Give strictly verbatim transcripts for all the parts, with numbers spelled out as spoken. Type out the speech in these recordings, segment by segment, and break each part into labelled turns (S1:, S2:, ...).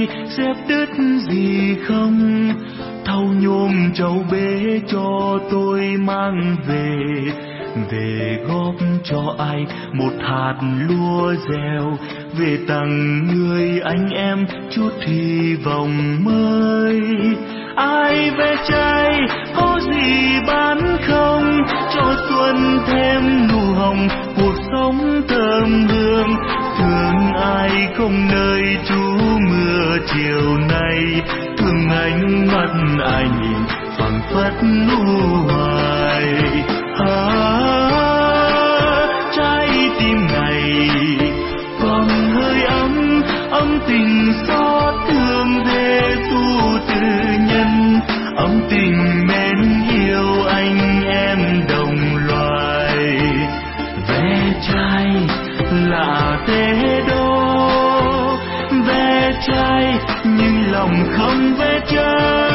S1: xếp đứt gì không? Thau nhôm trầu bế cho tôi mang về, về góp cho ai một hạt lúa gieo, về tặng người anh em chút hy vọng mới. Ai ve chai có gì bán không, cho xuân thêm nụ hồng, cuộc sống thơm hương. Thương ai không nơi trú mưa chiều nay, thương ánh mắt ai nhìn phảng phất nụ hoài. À, trái tim này còn hơi ấm, ấm tình xót thương Giêsu từ nhân, ấm tình mến yêu anh em đồng loài. Ve chai là tế đô, ve chai nhưng lòng không ve chai.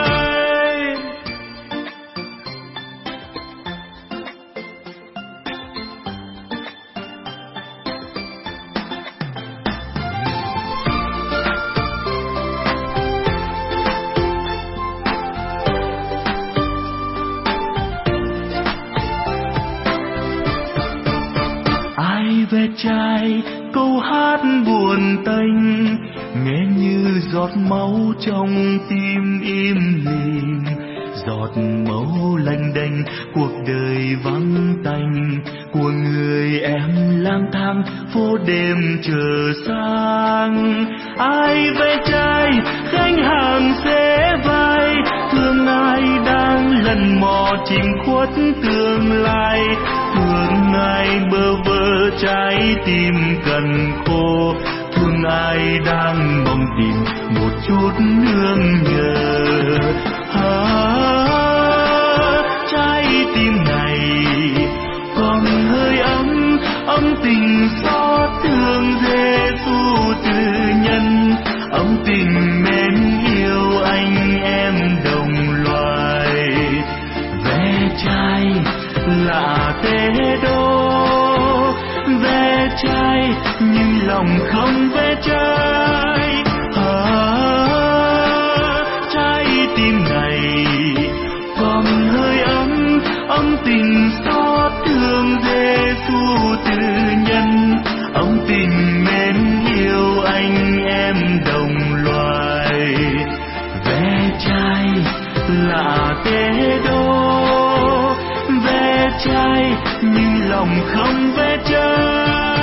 S1: Ve chai câu hát buồn tênh, nghe như giọt máu trong tim im lìm, giọt máu lênh đênh cuộc đời vắng tanh của người em lang thang phố đêm chờ sáng. Ai ve chai gánh hàng xế vai, thương ai đang lần mò chìm khuất tương lai, thương ai bơ vơ trái tim cần khô, thương ai đang mong tìm một chút nương nhờ. À, trái tim này còn hơi ấm, ấm tình xót thương Giêsu từ nhân, ấm tình mến yêu anh em đồng loài. Ve chai là tế đô, ve chai nhưng lòng không ve chai. À, trái tim này còn hơi ấm, ấm tình xót thương Giêsu từ nhân, ấm tình mến yêu anh em đồng loài. Ve chai là tế đô, ve chai nhưng lòng không ve chai.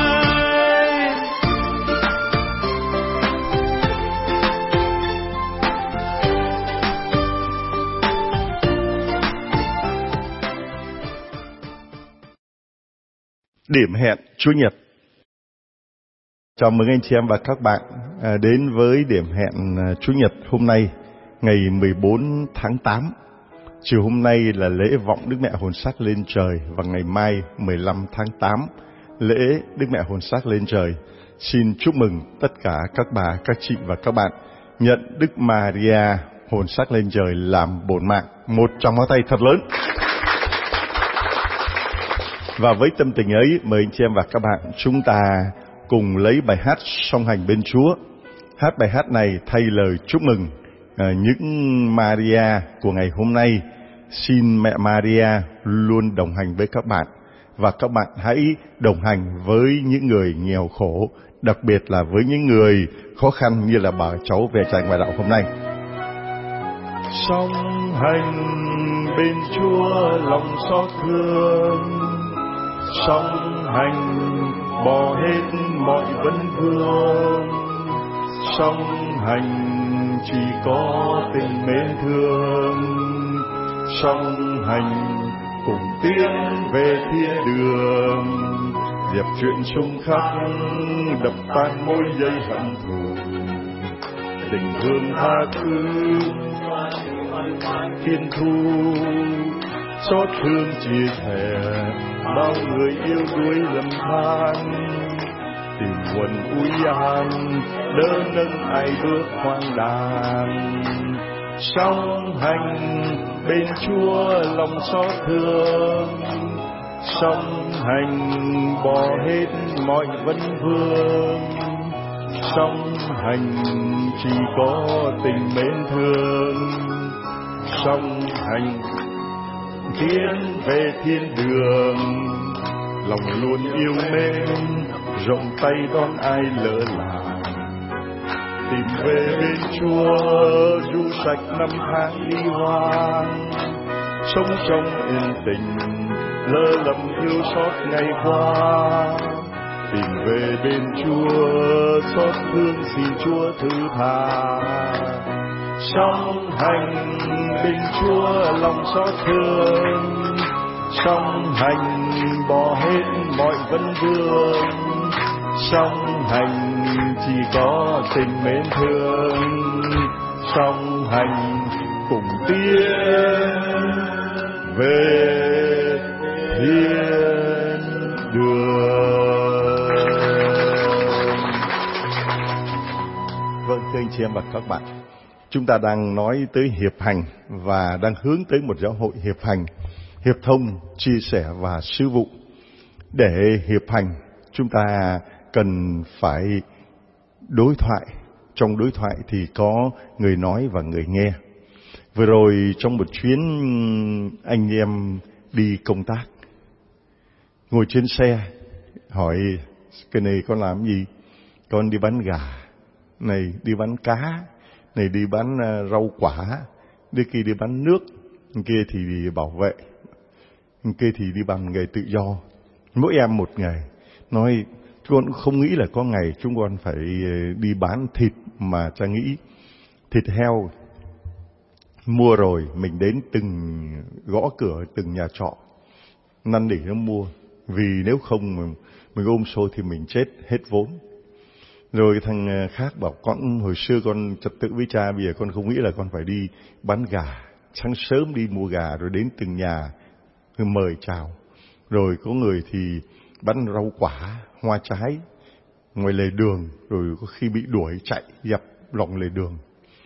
S2: Điểm hẹn Chủ nhật. Chào mừng anh chị em và các bạn đến với điểm hẹn Chủ nhật hôm nay, ngày mười bốn tháng tám. Chiều hôm nay là lễ vọng Đức Mẹ Hồn Xác lên trời, và ngày mai mười lăm tháng tám lễ Đức Mẹ Hồn Xác lên trời. Xin chúc mừng tất cả các bà, các chị và các bạn nhận Đức Maria Hồn Xác lên trời làm bổn mạng. Một tràng pháo tay thật lớn. Và với tâm tình ấy, mời anh chị em và các bạn chúng ta cùng lấy bài hát Song hành bên Chúa. Hát bài hát này thay lời chúc mừng à, những Maria của ngày hôm nay. Xin mẹ Maria luôn đồng hành với các bạn, và các bạn hãy đồng hành với những người nghèo khổ, đặc biệt là với những người khó khăn như là bà cháu về trại ngoại đạo hôm nay.
S3: Song hành bên Chúa lòng xót thương, song hành bỏ hết mọi vấn vương, song hành chỉ có tình mến thương, song hành cùng tiến về thiên đường, dẹp chuyện xung khắc đập tan mối dây hận thù, tình thương tha thứ thiên thu, xót thương chia sẻ bao người yêu đuối lầm than, tìm nguồn ui an đỡ nâng ai bước hoang đàng. Song hành bên Chúa lòng xót thương, song hành bỏ hết mọi vấn vương, song hành chỉ có tình mến thương, song hành tiến về thiên đường, lòng luôn yêu mến, rộng tay đón ai lỡ làng, tìm về bên Chúa du sạch năm tháng đi hoang, sống trong yên tình lỡ lầm thiếu sót ngày qua, tìm về bên Chúa xót thương xin Chúa thứ tha, song hành bên Chúa lòng xót thương, song hành bỏ hết mọi vấn vương, song hành chỉ có tình mến thương, song hành cùng tiến về thiên đường.
S2: Vâng, thưa anh chị em và các bạn, chúng ta đang nói tới hiệp hành và đang hướng tới một giáo hội hiệp hành, hiệp thông, chia sẻ và sứ vụ. Để hiệp hành, chúng ta cần phải đối thoại. Trong đối thoại thì có người nói và người nghe. Vừa rồi trong một chuyến anh em đi công tác, ngồi trên xe, hỏi cái này con làm gì? Con đi bán gà, này đi bán cá, này đi bán rau quả, đi kia đi bán nước, kia thì đi bảo vệ, kia thì đi bằng nghề tự do. Mỗi em một nghề. Nói con không nghĩ là có ngày chúng con phải đi bán thịt, mà cha nghĩ thịt heo mua rồi mình đến từng gõ cửa từng nhà trọ năn nỉ nó mua, vì nếu không mình, mình ôm xô thì mình chết hết vốn. Rồi thằng khác bảo con hồi xưa con trật tự với cha, bây giờ con không nghĩ là con phải đi bán gà, sáng sớm đi mua gà rồi đến từng nhà mời chào. Rồi có người thì bán rau quả, hoa trái ngoài lề đường, rồi có khi bị đuổi chạy dập lòng lề đường.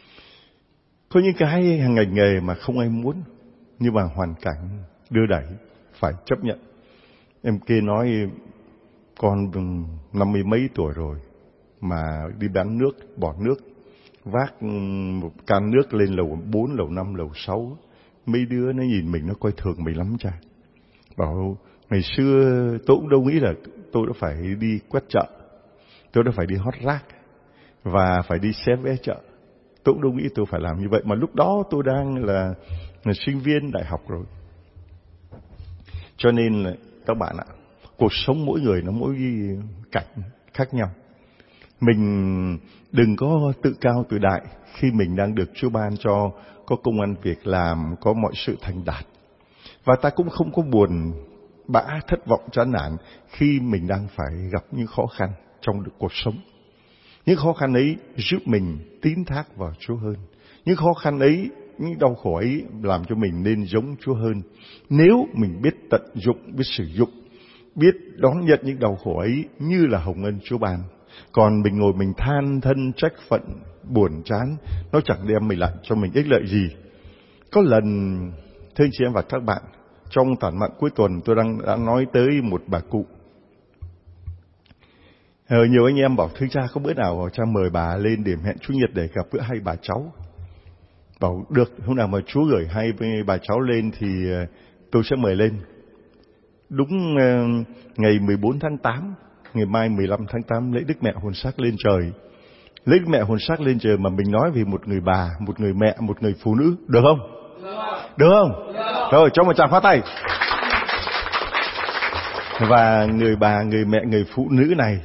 S2: Có những cái hàng ngành nghề mà không ai muốn, nhưng mà hoàn cảnh đưa đẩy phải chấp nhận. Em kia nói con năm mươi mấy tuổi rồi mà đi bán nước, bỏ nước, vác một can nước lên lầu bốn, lầu năm, lầu sáu. Mấy đứa nó nhìn mình nó coi thường mình lắm cha. Bảo ngày xưa tôi cũng đâu nghĩ là tôi đã phải đi quét chợ, tôi đã phải đi hót rác và phải đi xé vé chợ. Tôi cũng đâu nghĩ tôi phải làm như vậy, mà lúc đó tôi đang là, là sinh viên đại học rồi. Cho nên là các bạn ạ, cuộc sống mỗi người nó mỗi cảnh khác nhau. Mình đừng có tự cao tự đại khi mình đang được Chúa ban cho có công ăn việc làm, có mọi sự thành đạt. Và ta cũng không có buồn bã, thất vọng, chán nản khi mình đang phải gặp những khó khăn trong cuộc sống. Những khó khăn ấy giúp mình tín thác vào Chúa hơn. Những khó khăn ấy, những đau khổ ấy làm cho mình nên giống Chúa hơn. Nếu mình biết tận dụng, biết sử dụng, biết đón nhận những đau khổ ấy như là hồng ân Chúa ban. Còn mình ngồi mình than thân trách phận, buồn chán, nó chẳng đem mình lại cho mình ích lợi gì. Có lần, thưa anh chị em và các bạn, trong tản mạn cuối tuần tôi đang đã nói tới một bà cụ. Ờ, nhiều anh em bảo thưa cha có bữa nào cha mời bà lên điểm hẹn Chủ nhật để gặp gỡ hai bà cháu. Bảo được, hôm nào mà Chúa gửi hai bà cháu lên thì tôi sẽ mời lên. Đúng uh, ngày mười bốn tháng tám, ngày mai mười lăm tháng tám lễ Đức Mẹ Hồn Xác lên trời. Lễ Đức Mẹ Hồn Xác lên trời mà mình nói về một người bà, một người mẹ, một người phụ nữ, được không? Được không? Rồi, cho một tràng pháo tay. Và người bà, người mẹ, người phụ nữ này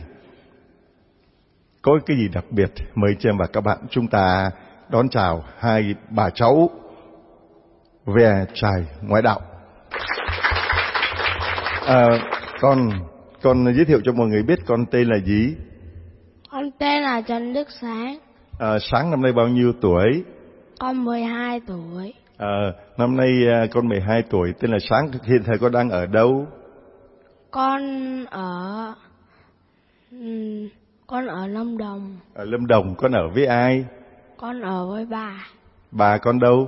S2: có cái gì đặc biệt? Mời chị em và các bạn chúng ta đón chào hai bà cháu về trài ngoại đạo. À, con con giới thiệu cho mọi người biết con tên là gì?
S4: Con tên là Trần Đức Sáng.
S2: À, Sáng năm nay bao nhiêu tuổi?
S4: Con mười hai tuổi.
S2: À, năm nay con mười hai tuổi. Tên là Sáng. Hiện thời con đang ở đâu?
S4: Con ở con ở Lâm Đồng.
S2: Ở Lâm Đồng. Con ở với ai?
S4: Con ở với bà.
S2: Bà con đâu?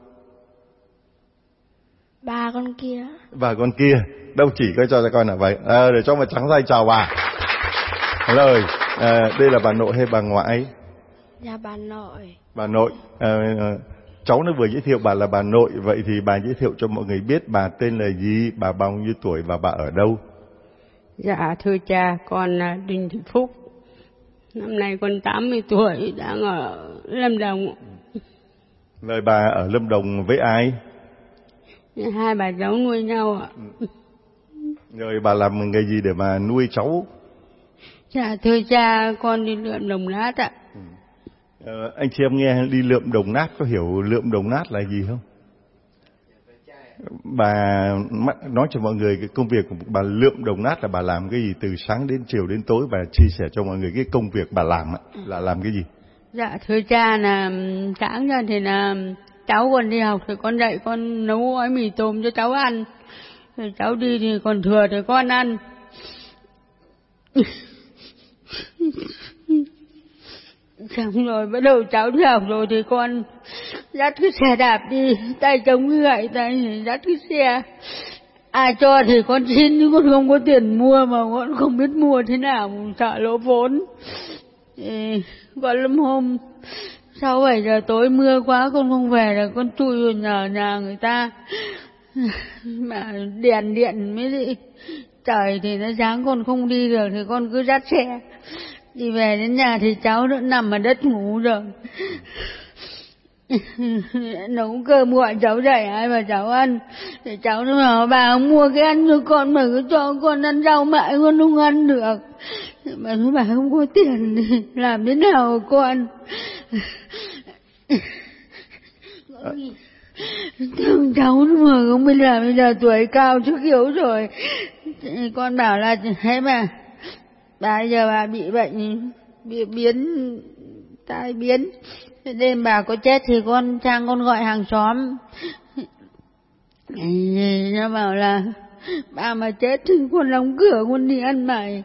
S4: Bà con kia.
S2: Bà con kia. Đâu chỉ coi cho cho con là vậy. À, để cho một trắng tay chào bà. Rồi, À, đây là bà nội hay bà ngoại?
S4: Dạ bà nội.
S2: Bà nội. À, cháu nó vừa giới thiệu bà là bà nội, vậy thì bà giới thiệu cho mọi người biết bà tên là gì, bà bao nhiêu tuổi và bà ở đâu?
S5: Dạ thưa cha, con là Đinh Thị Phúc. Năm nay con tám mươi tuổi, đang ở Lâm Đồng.
S2: Lời bà ở Lâm Đồng với ai?
S5: Hai bà cháu nuôi nhau ạ.
S2: Rồi bà làm nghề gì để mà nuôi cháu?
S5: Dạ thưa cha, con đi lượm đồng nát ạ.
S2: Ừ. Ờ, anh chị em nghe đi lượm đồng nát có hiểu lượm đồng nát là gì không? Bà nói cho mọi người cái công việc của bà lượm đồng nát là bà làm cái gì từ sáng đến chiều đến tối, bà chia sẻ cho mọi người cái công việc bà làm là làm cái gì?
S5: Dạ thưa cha, là sáng ra thì là cháu con đi học thì con dạy con nấu gói mì tôm cho cháu ăn. Rồi cháu đi thì còn thừa thì con ăn. Xong rồi bắt đầu cháu đi học rồi thì con dắt cái xe đạp đi, tay chống cái gậy, tay dắt cái xe. Ai cho thì con xin chứ con không có tiền mua, mà con không biết mua thế nào, sợ lỗ vốn. Thì có lắm hôm sau bảy giờ tối mưa quá con không về là con chui vào nhờ nhà người ta. Mà đèn điện mới đi. Trời thì nó sáng con không đi được thì con cứ dắt xe. Đi về đến nhà thì cháu đã nằm ở đất ngủ rồi. Nấu cơm gọi cháu dậy ai mà cháu ăn. Thì cháu nó bảo bà không mua cái ăn cho con mà cứ cho con ăn rau mãi con không ăn được. Mà nó bảo không có tiền thì làm thế nào con. Thương cháu mà không biết làm, bây giờ tuổi cao trước yếu rồi. Con bảo là thế mà bà giờ bà bị bệnh bị biến tai biến, đêm bà có chết thì con sang con gọi hàng xóm. Nó bảo là bà mà chết thì con đóng cửa con đi ăn mày.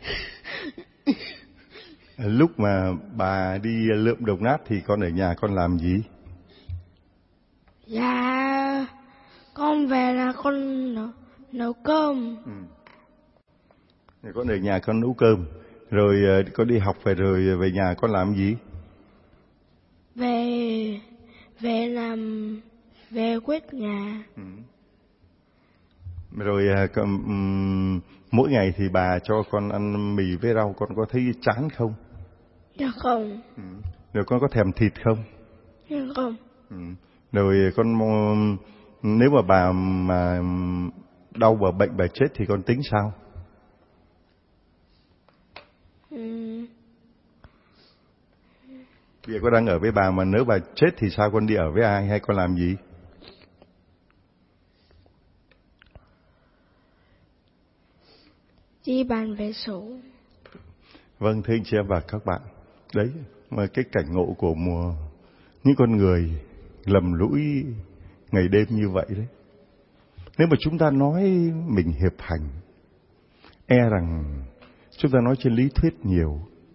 S2: Lúc mà bà đi lượm đồng nát thì con ở nhà con làm gì?
S4: Dạ con về là con nấu, nấu cơm.
S2: Ừ. Con ở nhà con nấu cơm. Rồi con đi học về rồi về nhà con làm gì?
S4: Về về làm về quét nhà.
S2: Ừ. Rồi con, um, mỗi ngày thì bà cho con ăn mì với rau, con có thấy chán không?
S4: Dạ không.
S2: Ừ. Rồi con có thèm thịt không?
S4: Dạ không.
S2: Ừ. Rồi con nếu mà bà mà đau và bệnh bà chết thì con tính sao?
S4: Ừ.
S2: Bây giờ con đang ở với bà mà nếu bà chết thì sao, con đi ở với ai hay con làm gì?
S4: Đi bàn vé số.
S2: Vâng, thưa anh chị em và các bạn, đấy mà cái cảnh ngộ của mùa những con người lầm lũi ngày đêm như vậy đấy. Nếu mà chúng ta nói mình hiệp hành, e rằng chúng ta nói trên lý thuyết nhiều.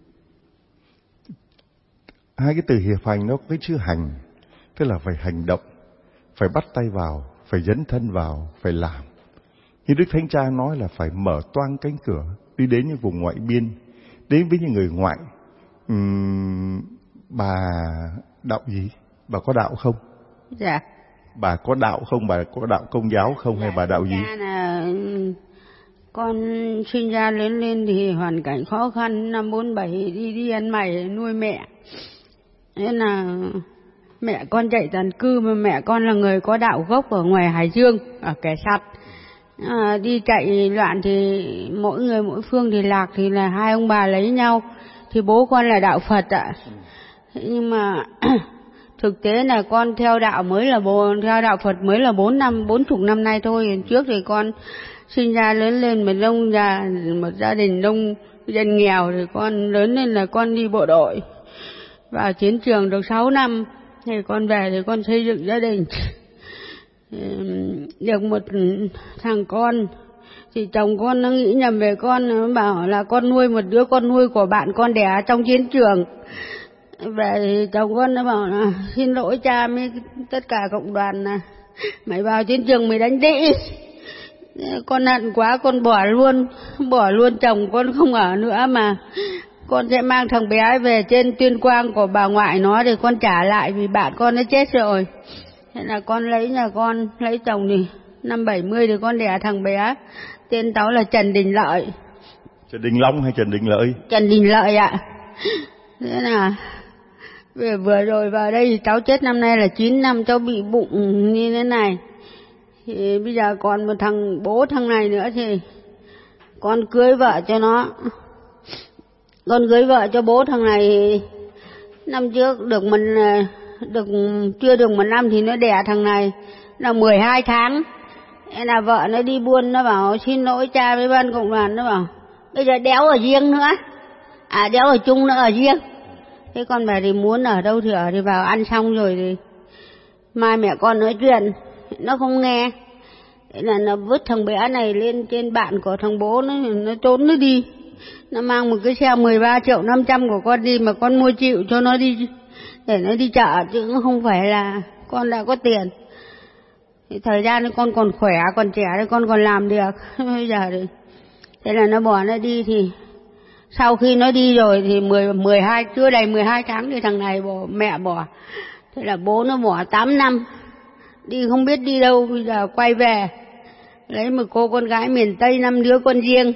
S2: Hai cái từ hiệp hành nó có cái chữ hành, tức là phải hành động, phải bắt tay vào, phải dấn thân vào, phải làm. Như Đức Thánh Cha nói là phải mở toang cánh cửa, đi đến những vùng ngoại biên, đến với những người ngoại. Uhm, bà đạo gì? Bà có đạo không?
S5: Dạ.
S2: Bà có đạo không? Bà có đạo Công giáo không? Dạ, hay bà đạo gì?
S5: Là con sinh ra lớn lên thì hoàn cảnh khó khăn, năm bốn bảy đi đi ăn mày nuôi mẹ. Thế là mẹ con chạy tàn cư, mà mẹ con là người có đạo gốc ở ngoài Hải Dương, ở Kẻ Sắt. À, đi chạy loạn thì mỗi người mỗi phương thì lạc, thì là hai ông bà lấy nhau. Thì bố con là đạo Phật ạ. Thế nhưng mà thực tế là con theo đạo mới là bố theo đạo Phật mới là bốn năm bốn chục năm nay thôi. Trước thì con sinh ra lớn lên một đông gia một gia đình đông dân nghèo, thì con lớn lên là con đi bộ đội vào chiến trường được sáu năm, thì con về thì con xây dựng gia đình, được một thằng con. Thì chồng con nó nghĩ nhầm về con, nó bảo là con nuôi một đứa con nuôi của bạn con đẻ trong chiến trường. Về thì chồng con nó bảo là xin lỗi cha với tất cả cộng đoàn, là mày vào chiến trường mày đánh tị. Con hận quá, con bỏ luôn, bỏ luôn chồng con không ở nữa, mà con sẽ mang thằng bé về trên Tuyên Quang của bà ngoại nó để con trả lại vì bạn con nó chết rồi. Thế là con lấy nhà con, lấy chồng thì năm bảy mươi thì con đẻ thằng bé, tên cháu là Trần Đình Lợi.
S2: Trần Đình Long hay Trần Đình Lợi?
S5: Trần Đình Lợi ạ. Thế là vừa, vừa rồi vào đây thì cháu chết năm nay là chín năm, cháu bị bụng như thế này. Thì bây giờ còn một thằng bố thằng này nữa thì con cưới vợ cho nó. Con cưới vợ cho bố thằng này năm trước được mình được chưa được một năm thì nó đẻ thằng này là mười hai tháng. Thế là vợ nó đi buôn, nó bảo xin lỗi cha với ban cộng đoàn, nó bảo bây giờ đéo ở riêng nữa, à đéo ở chung nữa, ở riêng. Thế con bà thì muốn ở đâu thì ở, thì vào ăn xong rồi thì mai mẹ con nói chuyện, nó không nghe. Thế là nó vứt thằng bé này lên trên bạn của thằng bố nó, nó trốn nó đi. Nó mang một cái xe mười ba triệu năm trăm của con đi, mà con mua chịu cho nó đi để nó đi chợ, chứ không phải là con đã có tiền. Thì thời gian con còn khỏe, còn trẻ thì con còn làm được. Bây giờ thì thế là nó bỏ nó đi. Thì sau khi nó đi rồi thì mười, mười hai, chưa đầy mười hai tháng thì thằng này bỏ, mẹ bỏ. Thế là bố nó bỏ tám năm, đi không biết đi đâu. Bây giờ quay về lấy một cô con gái miền Tây, năm đứa con riêng.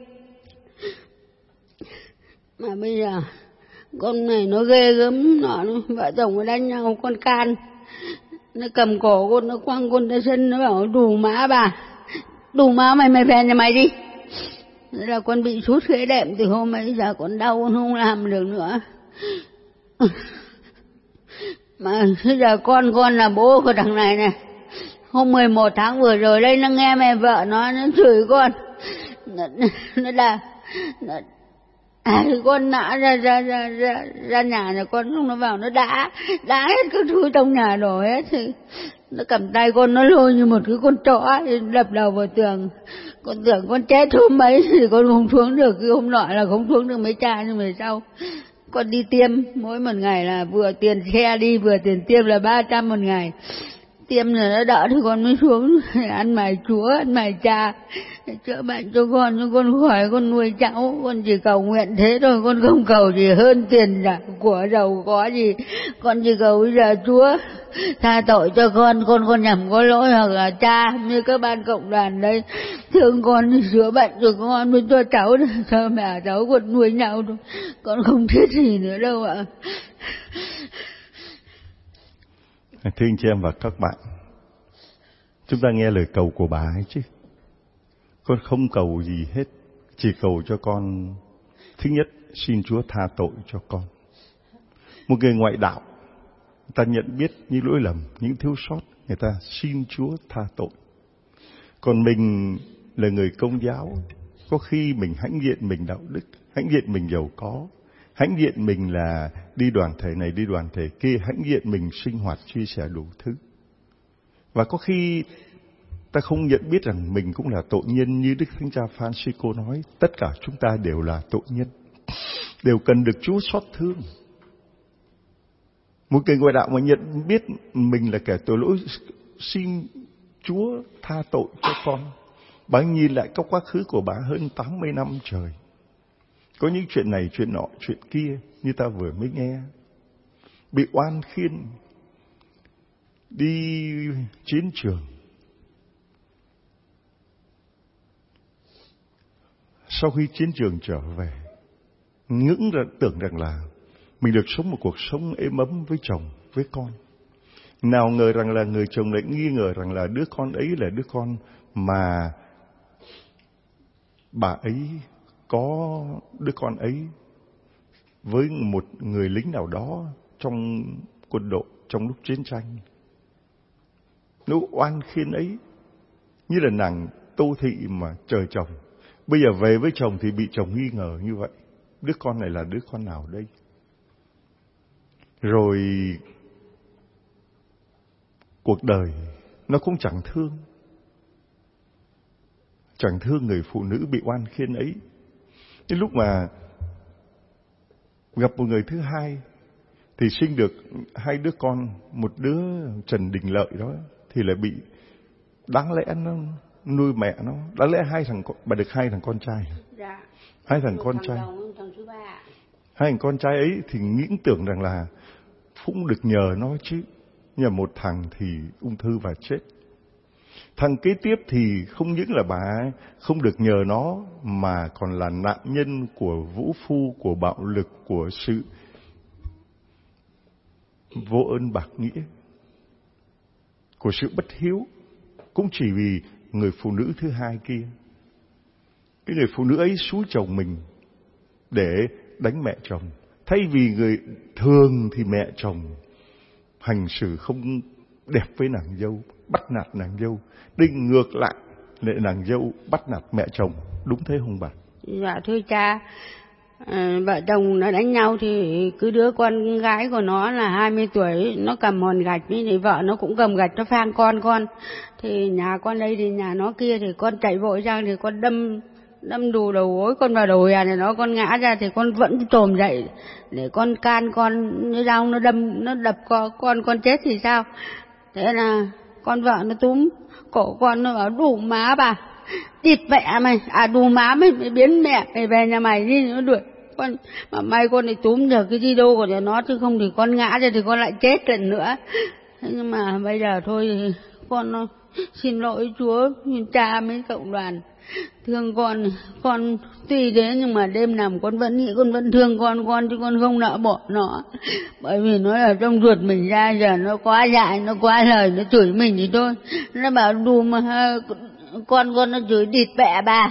S5: Mà bây giờ con này nó ghê gớm, nó, vợ chồng nó đánh nhau, con can. Nó cầm cổ con, nó quăng con ra sân, nó bảo đủ má bà, đủ má mày, mày về nhà mày đi. Thế là con bị sút khế đệm từ hôm ấy, giờ con đau, con không làm được nữa. Mà bây giờ con con là bố của thằng này này. Hôm mười một tháng vừa rồi đây, nó nghe mẹ vợ nó, nó chửi con. Nó, nó là nó, à, thì con nã ra ra ra ra ra nhà nhà con, lúc nó vào nó đá đá hết các thứ trong nhà đổ hết. Thì nó cầm tay con, nó lôi như một cái con chó, đập đầu vào tường. Con tưởng con chết hôm mấy thì con không xuống được, cái hôm nọ là không xuống được mấy cha, nhưng về sau con đi tiêm mỗi một ngày là vừa tiền xe đi vừa tiền tiêm là ba trăm một ngày. Tiêm rồi nó đỡ thì con mới xuống ăn mài chúa, ăn mài cha, chữa bệnh cho con, cho con khỏi, con nuôi cháu. Con chỉ cầu nguyện thế thôi, con không cầu gì hơn tiền là của giàu có gì. Con chỉ cầu bây giờ Chúa tha tội cho con, con con nhầm có lỗi, hoặc là cha như các ban cộng đoàn đây thương con thì chữa bệnh cho con, mới cho cháu, cho mẹ cháu con nuôi nhau thôi. Con không thiết gì nữa đâu ạ.
S2: Thưa anh chị em và các bạn, chúng ta nghe lời cầu của bà ấy chứ. Con không cầu gì hết, chỉ cầu cho con, thứ nhất, xin Chúa tha tội cho con. Một người ngoại đạo, người ta nhận biết những lỗi lầm, những thiếu sót, người ta xin Chúa tha tội. Còn mình là người Công giáo, có khi mình hãnh diện mình đạo đức, hãnh diện mình giàu có, hãnh diện mình là đi đoàn thể này, đi đoàn thể kia, hãnh diện mình sinh hoạt chia sẻ đủ thứ. Và có khi ta không nhận biết rằng mình cũng là tội nhân, như Đức Thánh Cha Francisco nói, tất cả chúng ta đều là tội nhân, đều cần được Chúa xót thương. Một người ngoại đạo mà nhận biết mình là kẻ tội lỗi, xin Chúa tha tội cho con. Bà nhìn lại các quá khứ của bà hơn tám mươi năm trời. Có những chuyện này, chuyện nọ, chuyện kia như ta vừa mới nghe. Bị oan khiên, đi chiến trường. Sau khi chiến trường trở về, ngưỡng ra tưởng rằng là mình được sống một cuộc sống êm ấm với chồng, với con. Nào ngờ rằng là người chồng lại nghi ngờ rằng là đứa con ấy là đứa con mà bà ấy có đứa con ấy với một người lính nào đó trong quân đội trong lúc chiến tranh. Nó oan khiên ấy, như là nàng Tô Thị mà chờ chồng. Bây giờ về với chồng thì bị chồng nghi ngờ như vậy. Đứa con này là đứa con nào đây? Rồi cuộc đời nó cũng chẳng thương. Chẳng thương người phụ nữ bị oan khiên ấy. Đến lúc mà gặp một người thứ hai thì sinh được hai đứa con, một đứa Trần Đình Lợi đó thì lại bị, đáng lẽ nó nuôi mẹ nó, đáng lẽ hai thằng bà được hai thằng con trai.
S5: Dạ.
S2: Hai thằng
S5: một
S2: con
S5: thằng
S2: trai.
S5: đầu, thằng thứ ba.
S2: Hai thằng con trai ấy thì nghĩ tưởng rằng là cũng được nhờ nó chứ. Nhưng mà một thằng thì ung thư và chết. Thằng kế tiếp thì không những là bà không được nhờ nó mà còn là nạn nhân của vũ phu, của bạo lực, của sự vô ơn bạc nghĩa, của sự bất hiếu, cũng chỉ vì người phụ nữ thứ hai kia. Cái người phụ nữ ấy xúi chồng mình để đánh mẹ chồng. Thay vì người thường thì mẹ chồng hành xử không đẹp với nàng dâu, bắt nạt nàng dâu. Đây ngược lại, lại nàng dâu bắt nạt mẹ chồng. Đúng thế không bà?
S5: Dạ thưa cha, à, vợ chồng nó đánh nhau thì cứ đứa con gái của nó là hai mươi tuổi, nó cầm hòn gạch, thì vợ nó cũng cầm gạch, nó phang con con. Thì nhà con đây thì nhà nó kia, thì con chạy vội ra thì con đâm đâm đù đầu gối con vào đầu hè này, nó con ngã ra thì con vẫn trồm dậy để con can con, nó dao nó đâm nó đập con con con chết thì sao. Thế là con vợ nó túm cổ con, nó bảo đù má bà, địt mẹ mày, à đù má mày, mày biến mẹ mày về nhà mày đi, nó đuổi con. Mà may con này túm được cái gì đâu của nó, chứ không thì con ngã ra thì con lại chết lần nữa. Thế nhưng mà bây giờ thôi thì con nó xin lỗi Chúa, cha mấy cộng đoàn thương con. Con tuy thế nhưng mà đêm nằm con vẫn nghĩ con vẫn thương con con chứ con không nỡ bỏ nó. Bởi vì nó ở trong ruột mình ra, giờ nó quá dại, nó quá lời, nó chửi mình thì thôi. Nó bảo đù mà con con nó chửi địt mẹ bà,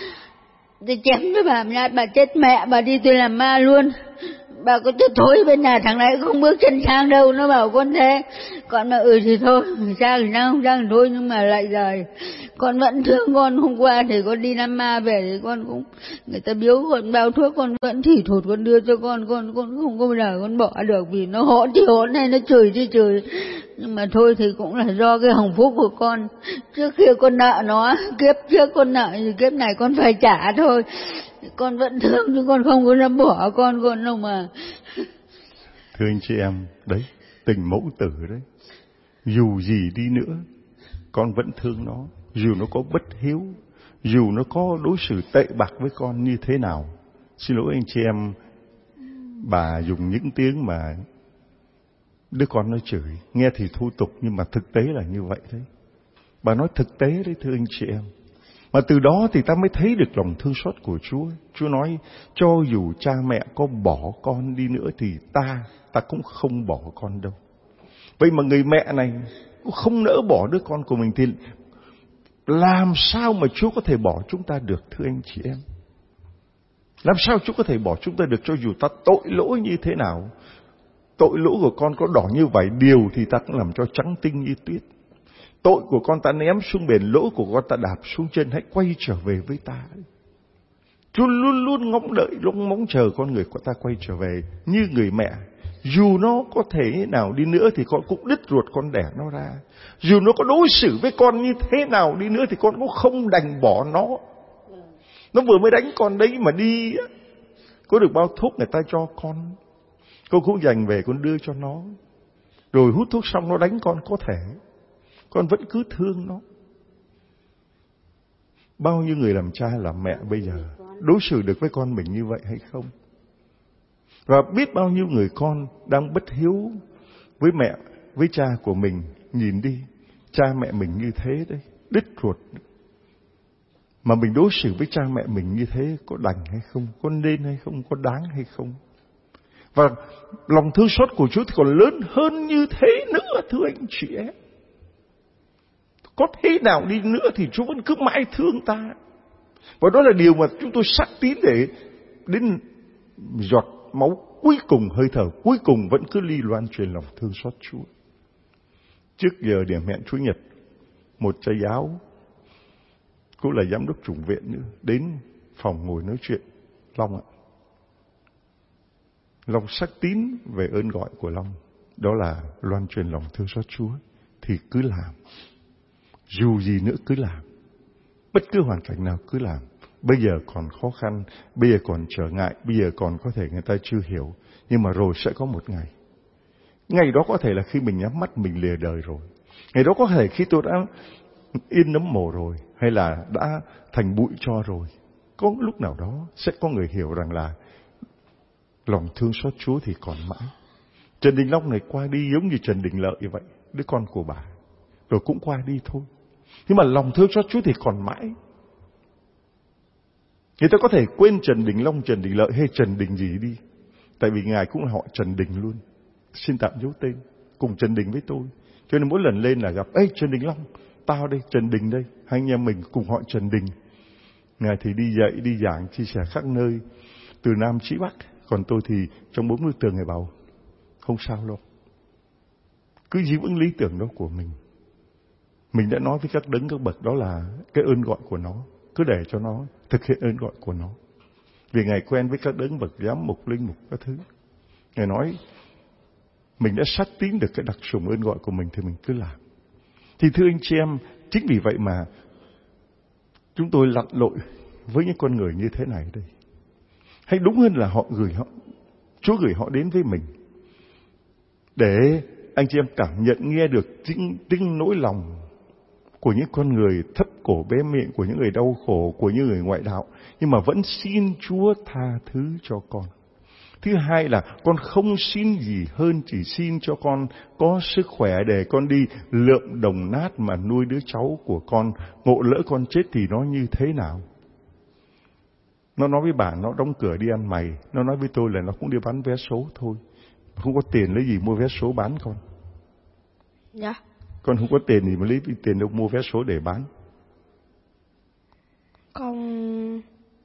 S5: tôi chém cho bà nhát, bà chết mẹ bà đi, tôi làm ma luôn. Bà có chết thối bên nhà thằng này không bước chân sang đâu, nó bảo con thế. Con mà ừ thì thôi, sang thì sang không sang thì thôi, nhưng mà lại rồi con vẫn thương con. Hôm qua thì con đi Nam Ma về thì con cũng, người ta biếu con bao thuốc, con vẫn thỉ thụt con đưa cho con, con con không có bao giờ con bỏ được, vì nó hỗn thì hỗn này, nó chửi thì chửi. Nhưng mà thôi thì cũng là do cái hồng phúc của con. Trước kia con nợ nó, kiếp trước con nợ thì kiếp này con phải trả thôi. Con vẫn thương chứ con không có dám bỏ con con đâu mà.
S2: Thưa anh chị em, đấy, tình mẫu tử đấy. Dù gì đi nữa, con vẫn thương nó. Dù nó có bất hiếu, dù nó có đối xử tệ bạc với con như thế nào. Xin lỗi anh chị em, bà dùng những tiếng mà đứa con nó chửi, nghe thì thu tục nhưng mà thực tế là như vậy đấy. Bà nói thực tế đấy thưa anh chị em. Mà từ đó thì ta mới thấy được lòng thương xót của Chúa. Chúa nói cho dù cha mẹ có bỏ con đi nữa thì ta, ta cũng không bỏ con đâu. Vậy mà người mẹ này cũng không nỡ bỏ đứa con của mình thì làm sao mà Chúa có thể bỏ chúng ta được thưa anh chị em? Làm sao Chúa có thể bỏ chúng ta được cho dù ta tội lỗi như thế nào? Tội lỗi của con có đỏ như vải điều thì ta cũng làm cho trắng tinh như tuyết. Tội của con ta ném xuống biển, lỗi của con ta đạp xuống chân, hãy quay trở về với ta. Chúa luôn luôn ngóng đợi, luôn mong chờ con người của ta quay trở về như người mẹ. Dù nó có thể nào đi nữa thì con cũng đứt ruột con đẻ nó ra. Dù nó có đối xử với con như thế nào đi nữa thì con cũng không đành bỏ nó. Nó vừa mới đánh con đấy mà đi, có được bao thuốc người ta cho con, con cũng dành về con đưa cho nó. Rồi hút thuốc xong nó đánh con có thể, con vẫn cứ thương nó. Bao nhiêu người làm cha làm mẹ bây giờ đối xử được với con mình như vậy hay không? Và biết bao nhiêu người con đang bất hiếu với mẹ, với cha của mình. Nhìn đi, cha mẹ mình như thế đấy, đứt ruột. Mà mình đối xử với cha mẹ mình như thế có đành hay không? Có nên hay không? Có đáng hay không? Và lòng thương xót của Chúa thì còn lớn hơn như thế nữa thưa anh chị em. Có thế nào đi nữa thì Chúa vẫn cứ mãi thương ta. Và đó là điều mà chúng tôi xác tín để đến giọt máu cuối cùng, hơi thở cuối cùng vẫn cứ ly loan truyền lòng thương xót Chúa. Trước giờ điểm hẹn Chủ nhật, một cha giáo cũng là giám đốc chủng viện nữa đến phòng ngồi nói chuyện. Long ạ, Long xác tín về ơn gọi của Long, đó là loan truyền lòng thương xót Chúa. Thì cứ làm, dù gì nữa cứ làm, bất cứ hoàn cảnh nào cứ làm. Bây giờ còn khó khăn, bây giờ còn trở ngại, bây giờ còn có thể người ta chưa hiểu, nhưng mà rồi sẽ có một ngày. Ngày đó có thể là khi mình nhắm mắt mình lìa đời rồi. Ngày đó có thể khi tôi đã yên nấm mồ rồi, hay là đã thành bụi tro rồi. Có lúc nào đó sẽ có người hiểu rằng là lòng thương xót Chúa thì còn mãi. Trần Đình Long này qua đi giống như Trần Đình Lợi vậy, đứa con của bà, rồi cũng qua đi thôi. Nhưng mà lòng thương xót Chúa thì còn mãi. Người ta có thể quên Trần Đình Long, Trần Đình Lợi hay Trần Đình gì đi, tại vì Ngài cũng là họ Trần Đình luôn. Xin tạm giấu tên, cùng Trần Đình với tôi. Cho nên mỗi lần lên là gặp, ê Trần Đình Long, tao đây, Trần Đình đây, hai anh em mình cùng họ Trần Đình. Ngài thì đi dạy, đi giảng, chia sẻ khắp nơi, từ Nam chí Bắc. Còn tôi thì trong bốn bức tường Ngài bảo, không sao đâu, cứ giữ vững lý tưởng đó của mình. Mình đã nói với các đấng các bậc đó là cái ơn gọi của nó, cứ để cho nó thực hiện ơn gọi của nó. Vì Ngài quen với các đấng bậc giám mục, linh mục các thứ. Ngài nói mình đã xác tín được cái đặc sủng ơn gọi của mình thì mình cứ làm. Thì thưa anh chị em, chính vì vậy mà chúng tôi lặn lội với những con người như thế này đây. Hay đúng hơn là họ gửi họ, Chúa gửi họ đến với mình, để anh chị em cảm nhận nghe được chính, chính nỗi lòng của những con người thấp cổ bé miệng, của những người đau khổ, của những người ngoại đạo, nhưng mà vẫn xin Chúa tha thứ cho con. Thứ hai là con không xin gì hơn, chỉ xin cho con có sức khỏe để con đi lượm đồng nát mà nuôi đứa cháu của con. Ngộ lỡ con chết thì nó như thế nào? Nó nói với bà, nó đóng cửa đi ăn mày. Nó nói với tôi là nó cũng đi bán vé số thôi. Không có tiền lấy gì mua vé số bán con.
S4: Dạ.
S2: Con không có tiền thì mà lấy tiền đâu mua vé số để bán.
S4: Con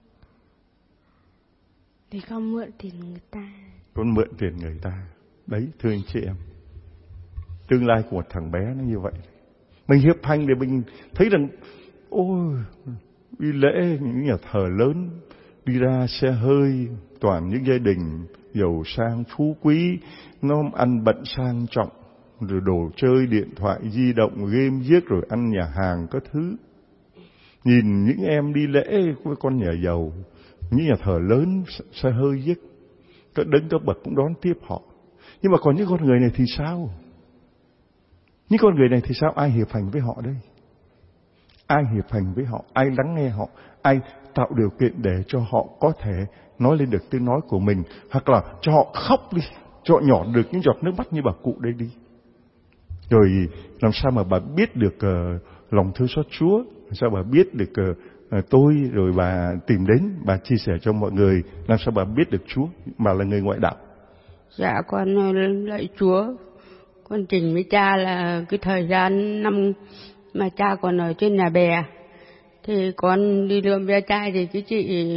S4: thì con mượn tiền người ta.
S2: Con mượn tiền người ta. Đấy, thưa anh chị em, tương lai của một thằng bé nó như vậy. Mình hiệp hành để mình thấy rằng, ôi, đi lễ những nhà thờ lớn, đi ra xe hơi, toàn những gia đình giàu sang phú quý, nó ăn bận sang trọng, rồi đồ chơi, điện thoại, di động, game giết, rồi ăn nhà hàng các thứ. Nhìn những em đi lễ với con nhà giàu, những nhà thờ lớn, xe hơi giết, các đấng các bậc cũng đón tiếp họ. Nhưng mà còn những con người này thì sao? Những con người này thì sao? Ai hiệp hành với họ đây? Ai hiệp hành với họ? Ai lắng nghe họ? Ai tạo điều kiện để cho họ có thể nói lên được tiếng nói của mình? Hoặc là cho họ khóc đi, cho họ nhỏ được những giọt nước mắt như bà cụ đây đi. Rồi làm sao mà bà biết được uh, lòng thương xót Chúa? Làm sao bà biết được uh, tôi? Rồi bà tìm đến, bà chia sẻ cho mọi người. Làm sao bà biết được Chúa? Bà là người ngoại đạo.
S5: Dạ con lạy Chúa. Con trình với cha là cái thời gian năm mà cha còn ở trên nhà bè, thì con đi lượm ve chai thì cái chị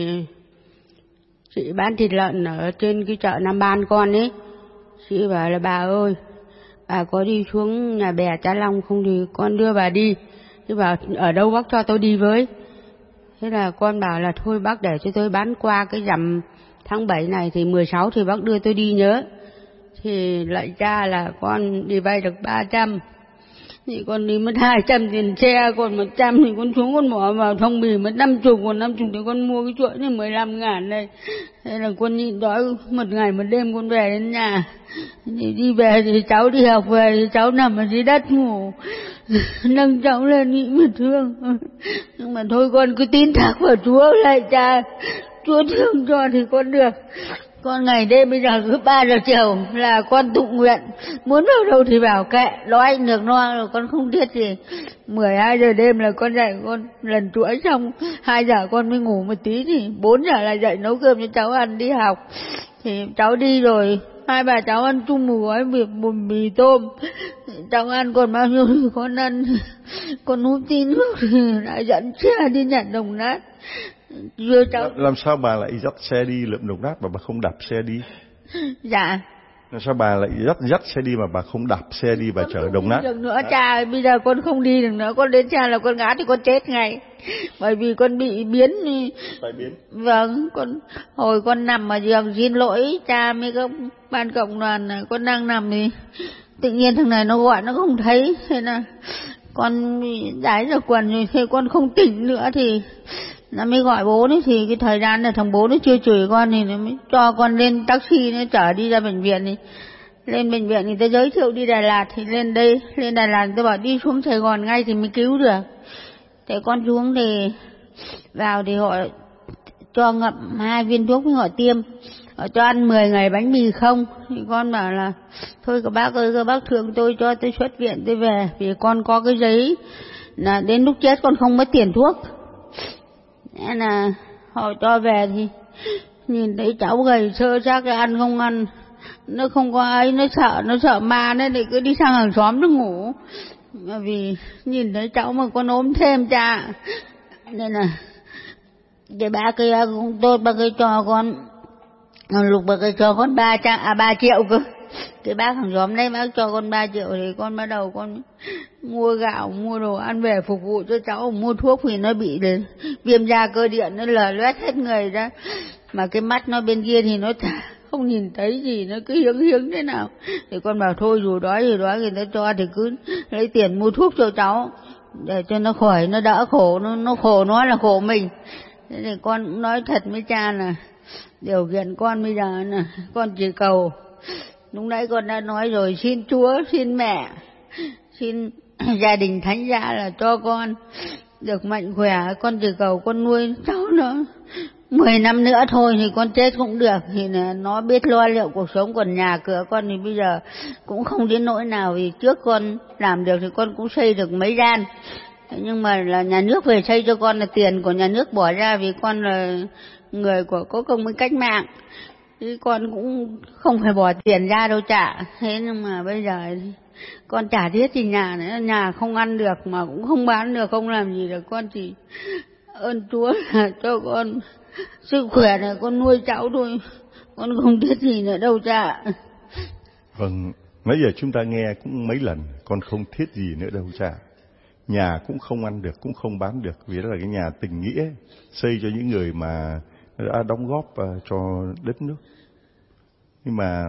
S5: chị bán thịt lợn ở trên cái chợ Nam Ban con ấy, chị bảo là bà ơi, bà có đi xuống nhà bè Cha Long không thì con đưa bà đi. Chị bảo ở đâu bác cho tôi đi với. Thế là con bảo là thôi bác để cho tôi bán qua cái rằm tháng bảy này thì mười sáu thì bác đưa tôi đi nhớ. Thì lại cha là con đi vay được ba trăm, thì con đi mất hai trăm tiền xe, còn một trăm thì con xuống con bỏ vào thông bì mất năm chục, còn năm chục thì con mua cái chuỗi này mười lăm ngàn đây. Thế là con nhịn đói một ngày một đêm con về đến nhà. Thì đi về thì cháu đi học về thì cháu nằm ở dưới đất ngủ, nâng cháu lên nghĩ mà thương. Nhưng mà thôi con cứ tin thác vào Chúa lại cha, Chúa thương cho thì con được. Con ngày đêm bây giờ cứ ba giờ chiều là con tụng nguyện, muốn vào đâu thì vào, kệ, đói được no rồi con không biết gì. mười hai giờ đêm là con dậy, con lần chuỗi xong hai giờ con mới ngủ một tí, thì bốn giờ là dậy nấu cơm cho cháu ăn đi học. Thì cháu đi rồi hai bà cháu ăn chung một gói mì, một mì tôm, cháu ăn còn bao nhiêu thì con ăn. Con hút tí nước thì lại dẫn xe đi nhận đồng nát. Chưa cháu...
S2: Làm sao bà lại dắt xe đi lượm đồng nát mà bà không đạp xe đi?
S5: Dạ.
S2: Làm sao bà lại dắt dắt xe đi mà bà không đạp xe đi và chở đồng nát?
S5: Được nữa cha, bây giờ con không đi được nữa, con đến cha là con ngã thì con chết ngay. Bởi vì con bị biến.
S2: Phải biến.
S5: Vâng, con hồi con nằm ở giường xin lỗi cha với các ban cộng đoàn này, con đang nằm thì tự nhiên thằng này nó gọi nó không thấy, thế là con bị đái ra quần rồi, thế con không tỉnh nữa thì nó mới gọi bố đấy. Thì cái thời gian là thằng bố nó chưa chửi con thì nó mới cho con lên taxi, nó chở đi ra bệnh viện. Thì lên bệnh viện thì tôi giới thiệu đi Đà Lạt, thì lên đây lên Đà Lạt tôi bảo đi xuống Sài Gòn ngay thì mới cứu được. Thế con xuống thì vào thì họ cho ngậm hai viên thuốc với họ tiêm. Họ cho ăn mười ngày bánh mì không. Thì con bảo là thôi các bác ơi, các bác thương tôi, cho tôi xuất viện tôi về, vì con có cái giấy là đến lúc chết con không mất tiền thuốc. Nên là họ cho về thì nhìn thấy cháu gầy sơ xác, ăn không ăn, nó không có ấy, nó sợ, nó sợ ma nên lại cứ đi sang hàng xóm nó ngủ. Mà vì nhìn thấy cháu mà con ốm thêm cha, nên là cái bác kia cũng tốt, bác ấy cho con, lúc bác ấy cho con ba trăm, à ba triệu cơ. Cái bác hàng xóm đấy bác cho con ba triệu thì con bắt đầu con mua gạo, mua đồ ăn về phục vụ cho cháu, mua thuốc vì nó bị viêm da cơ điện, nó lở loét hết người ra. Mà cái mắt nó bên kia thì nó không nhìn thấy gì, nó cứ hiếng hiếng thế nào. Thì con bảo thôi dù đói thì đói, người ta cho thì cứ lấy tiền mua thuốc cho cháu để cho nó khỏi, nó đỡ khổ, nó, nó khổ nó là khổ mình. Thế thì con cũng nói thật với cha là điều kiện con bây giờ là con chỉ cầu, lúc nãy con đã nói rồi, xin Chúa, xin mẹ, xin gia đình thánh gia là cho con được mạnh khỏe. Con chỉ cầu con nuôi cháu nó mười năm nữa thôi thì con chết cũng được, thì là nó biết lo liệu cuộc sống. Còn nhà cửa con thì bây giờ cũng không đến nỗi nào, vì trước con làm được thì con cũng xây được mấy gian. Nhưng mà là nhà nước về xây cho con là tiền của nhà nước bỏ ra, vì con là người của có công với cách mạng, chứ con cũng không phải bỏ tiền ra đâu trả. Thế nhưng mà bây giờ con chả thiết thì nhà nữa, nhà không ăn được mà cũng không bán được, không làm gì được. Con chỉ ơn Chúa là cho con sức khỏe là con nuôi cháu thôi, con không thiết gì nữa đâu cha.
S2: Vâng, nãy giờ chúng ta nghe cũng mấy lần, con không thiết gì nữa đâu cha. Nhà cũng không ăn được, cũng không bán được, vì đó là cái nhà tình nghĩa xây cho những người mà đã đóng góp uh, cho đất nước. Nhưng mà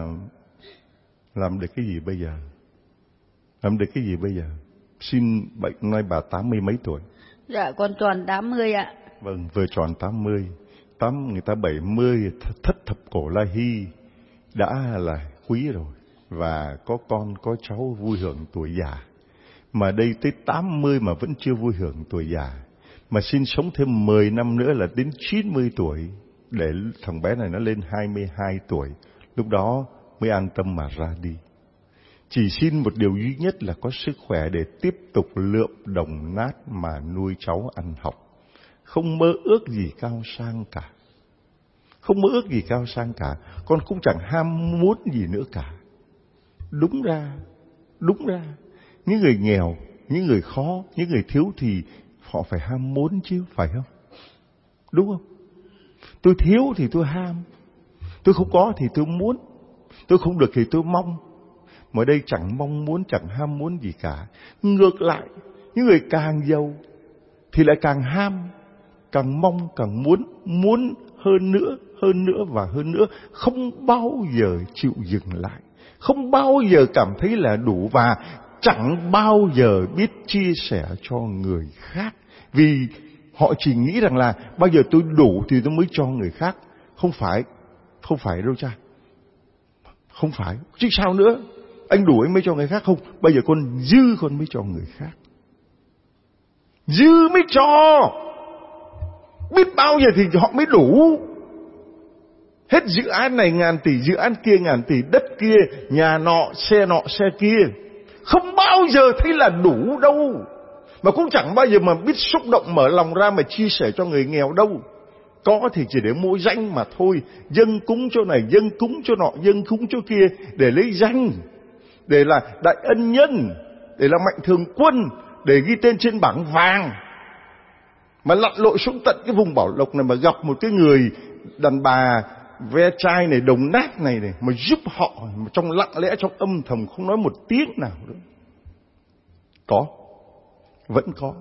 S2: làm được cái gì bây giờ? Làm được cái gì bây giờ? Xin bệnh nói bà tám mươi mấy tuổi.
S5: Dạ con tròn tám mươi ạ.
S2: Vâng, vừa tròn tám mươi. Tám người ta bảy mươi, thất thập cổ la hy đã là quý rồi, và có con có cháu vui hưởng tuổi già. Mà đây tới tám mươi mà vẫn chưa vui hưởng tuổi già, mà xin sống thêm mười năm nữa là đến chín mươi tuổi, để thằng bé này nó lên hai mươi hai tuổi, lúc đó mới an tâm mà ra đi. Chỉ xin một điều duy nhất là có sức khỏe để tiếp tục lượm đồng nát mà nuôi cháu ăn học. Không mơ ước gì cao sang cả. Không mơ ước gì cao sang cả. Con cũng chẳng ham muốn gì nữa cả. Đúng ra, đúng ra, những người nghèo, những người khó, những người thiếu thì họ phải ham muốn chứ, phải không? Đúng không? Tôi thiếu thì tôi ham, tôi không có thì tôi muốn, tôi không được thì tôi mong. Mà đây chẳng mong muốn, chẳng ham muốn gì cả. Ngược lại, những người càng giàu thì lại càng ham, càng mong, càng muốn, muốn hơn nữa, hơn nữa và hơn nữa. Không bao giờ chịu dừng lại, không bao giờ cảm thấy là đủ, và chẳng bao giờ biết chia sẻ cho người khác. Vì họ chỉ nghĩ rằng là bao giờ tôi đủ thì tôi mới cho người khác. Không phải, không phải đâu cha. Không phải, chứ sao nữa? Anh đủ anh mới cho người khác không? Bây giờ con dư con mới cho người khác. Dư mới cho. Biết bao giờ thì họ mới đủ. Hết dự án này ngàn tỷ, dự án kia ngàn tỷ, đất kia, nhà nọ, xe nọ, xe kia. Không bao giờ thấy là đủ đâu. Mà cũng chẳng bao giờ mà biết xúc động mở lòng ra mà chia sẻ cho người nghèo đâu. Có thì chỉ để mua danh mà thôi. Dâng cúng chỗ này, dâng cúng chỗ nọ, dâng cúng chỗ kia, để lấy danh, để là đại ân nhân, để là mạnh thường quân, để ghi tên trên bảng vàng. Mà lặn lội xuống tận cái vùng Bảo Lộc này mà gặp một cái người đàn bà ve chai này, đồng nát này này, mà giúp họ trong lặng lẽ, trong âm thầm, không nói một tiếng nào nữa. Có, vẫn có.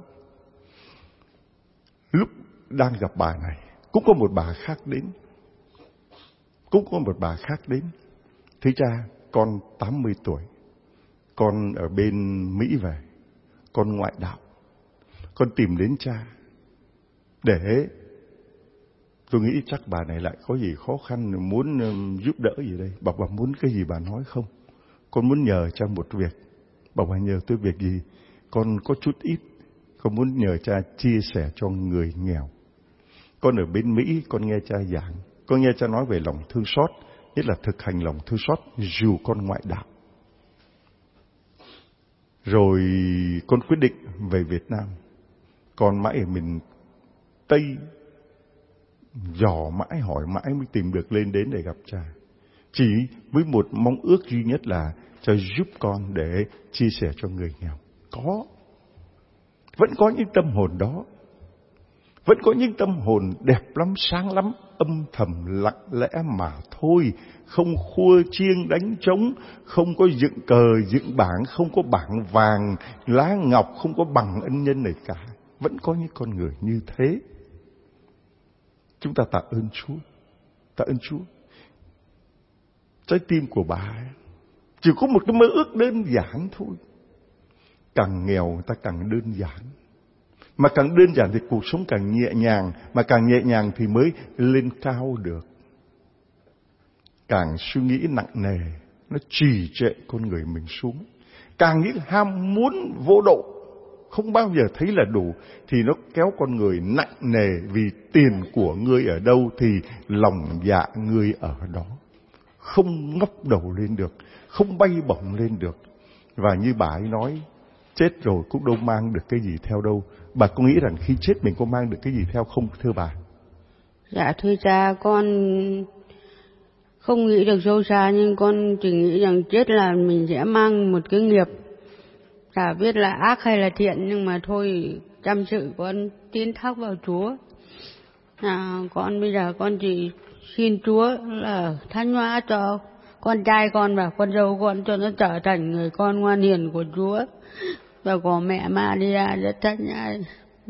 S2: Lúc đang gặp bà này, cũng có một bà khác đến. Cũng có một bà khác đến. Thưa cha, con tám mươi tuổi, con ở bên Mỹ về, con ngoại đạo. Con tìm đến cha để tôi nghĩ chắc bà này lại có gì khó khăn, muốn giúp đỡ gì đây. Bà bà muốn cái gì bà nói không? Con muốn nhờ cha một việc. Bà bà nhờ tôi việc gì? Con có chút ít, con muốn nhờ cha chia sẻ cho người nghèo. Con ở bên Mỹ, con nghe cha giảng, Con nghe cha nói về lòng thương xót, nhất là thực hành lòng thương xót dù con ngoại đạo. Rồi con quyết định về Việt Nam. Con mãi ở miền Tây, dò mãi hỏi mãi mới tìm được lên đến để gặp cha. Chỉ với một mong ước duy nhất là cha giúp con để chia sẻ cho người nghèo. Có. Vẫn có những tâm hồn đó. Vẫn có những tâm hồn đẹp lắm, sáng lắm, âm thầm lặng lẽ mà thôi. Không khua chiêng đánh trống, không có dựng cờ, dựng bảng, không có bảng vàng, lá ngọc, không có bằng ân nhân này cả. Vẫn có những con người như thế. Chúng ta tạ ơn Chúa. Tạ ơn Chúa. Trái tim của bà ấy, chỉ có một cái mơ ước đơn giản thôi. Càng nghèo ta càng đơn giản. Mà càng đơn giản thì cuộc sống càng nhẹ nhàng. Mà càng nhẹ nhàng thì mới lên cao được. Càng suy nghĩ nặng nề, nó trì trệ con người mình xuống. Càng những ham muốn vô độ, không bao giờ thấy là đủ, thì nó kéo con người nặng nề. Vì tiền của ngươi ở đâu thì lòng dạ ngươi ở đó. Không ngóc đầu lên được, không bay bổng lên được. Và như bà ấy nói, chết rồi cũng đâu mang được cái gì theo đâu. Bà có nghĩ rằng khi chết mình có mang được cái gì theo không thưa bà?
S5: Dạ thưa cha, con không nghĩ được sâu xa, nhưng con chỉ nghĩ rằng chết là mình sẽ mang một cái nghiệp. Chả biết là ác hay là thiện, nhưng mà thôi chăm sự con tiến thác vào Chúa. À, con bây giờ con chỉ xin Chúa là thánh hóa cho con trai con và con dâu con, cho nó trở thành người con ngoan hiền của Chúa. Và có mẹ Maria rất thánh nhai.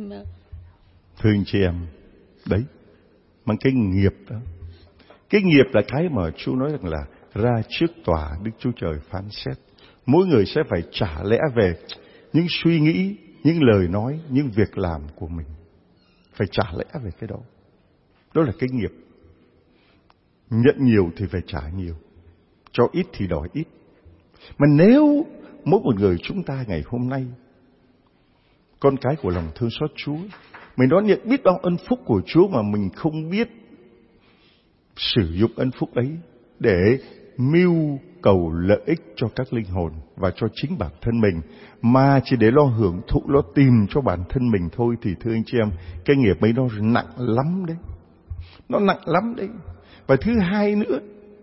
S2: Thưa anh chị em, đấy, bằng cái nghiệp đó. Cái nghiệp là cái mà Chúa nói rằng là ra trước tòa Đức Chúa Trời phán xét. Mỗi người sẽ phải trả lẽ về những suy nghĩ, những lời nói, những việc làm của mình. Phải trả lẽ về cái đó. Đó là cái nghiệp. Nhận nhiều thì phải trả nhiều, cho ít thì đòi ít. Mà nếu mỗi một người chúng ta ngày hôm nay, con cái của lòng thương xót Chúa, mình đón nhận biết bao ân phúc của Chúa mà mình không biết sử dụng ân phúc ấy để mưu cầu lợi ích cho các linh hồn và cho chính bản thân mình, mà chỉ để lo hưởng thụ, lo tìm cho bản thân mình thôi, thì thưa anh chị em, cái nghiệp ấy nó nặng lắm đấy. Nó nặng lắm đấy. Và thứ hai nữa,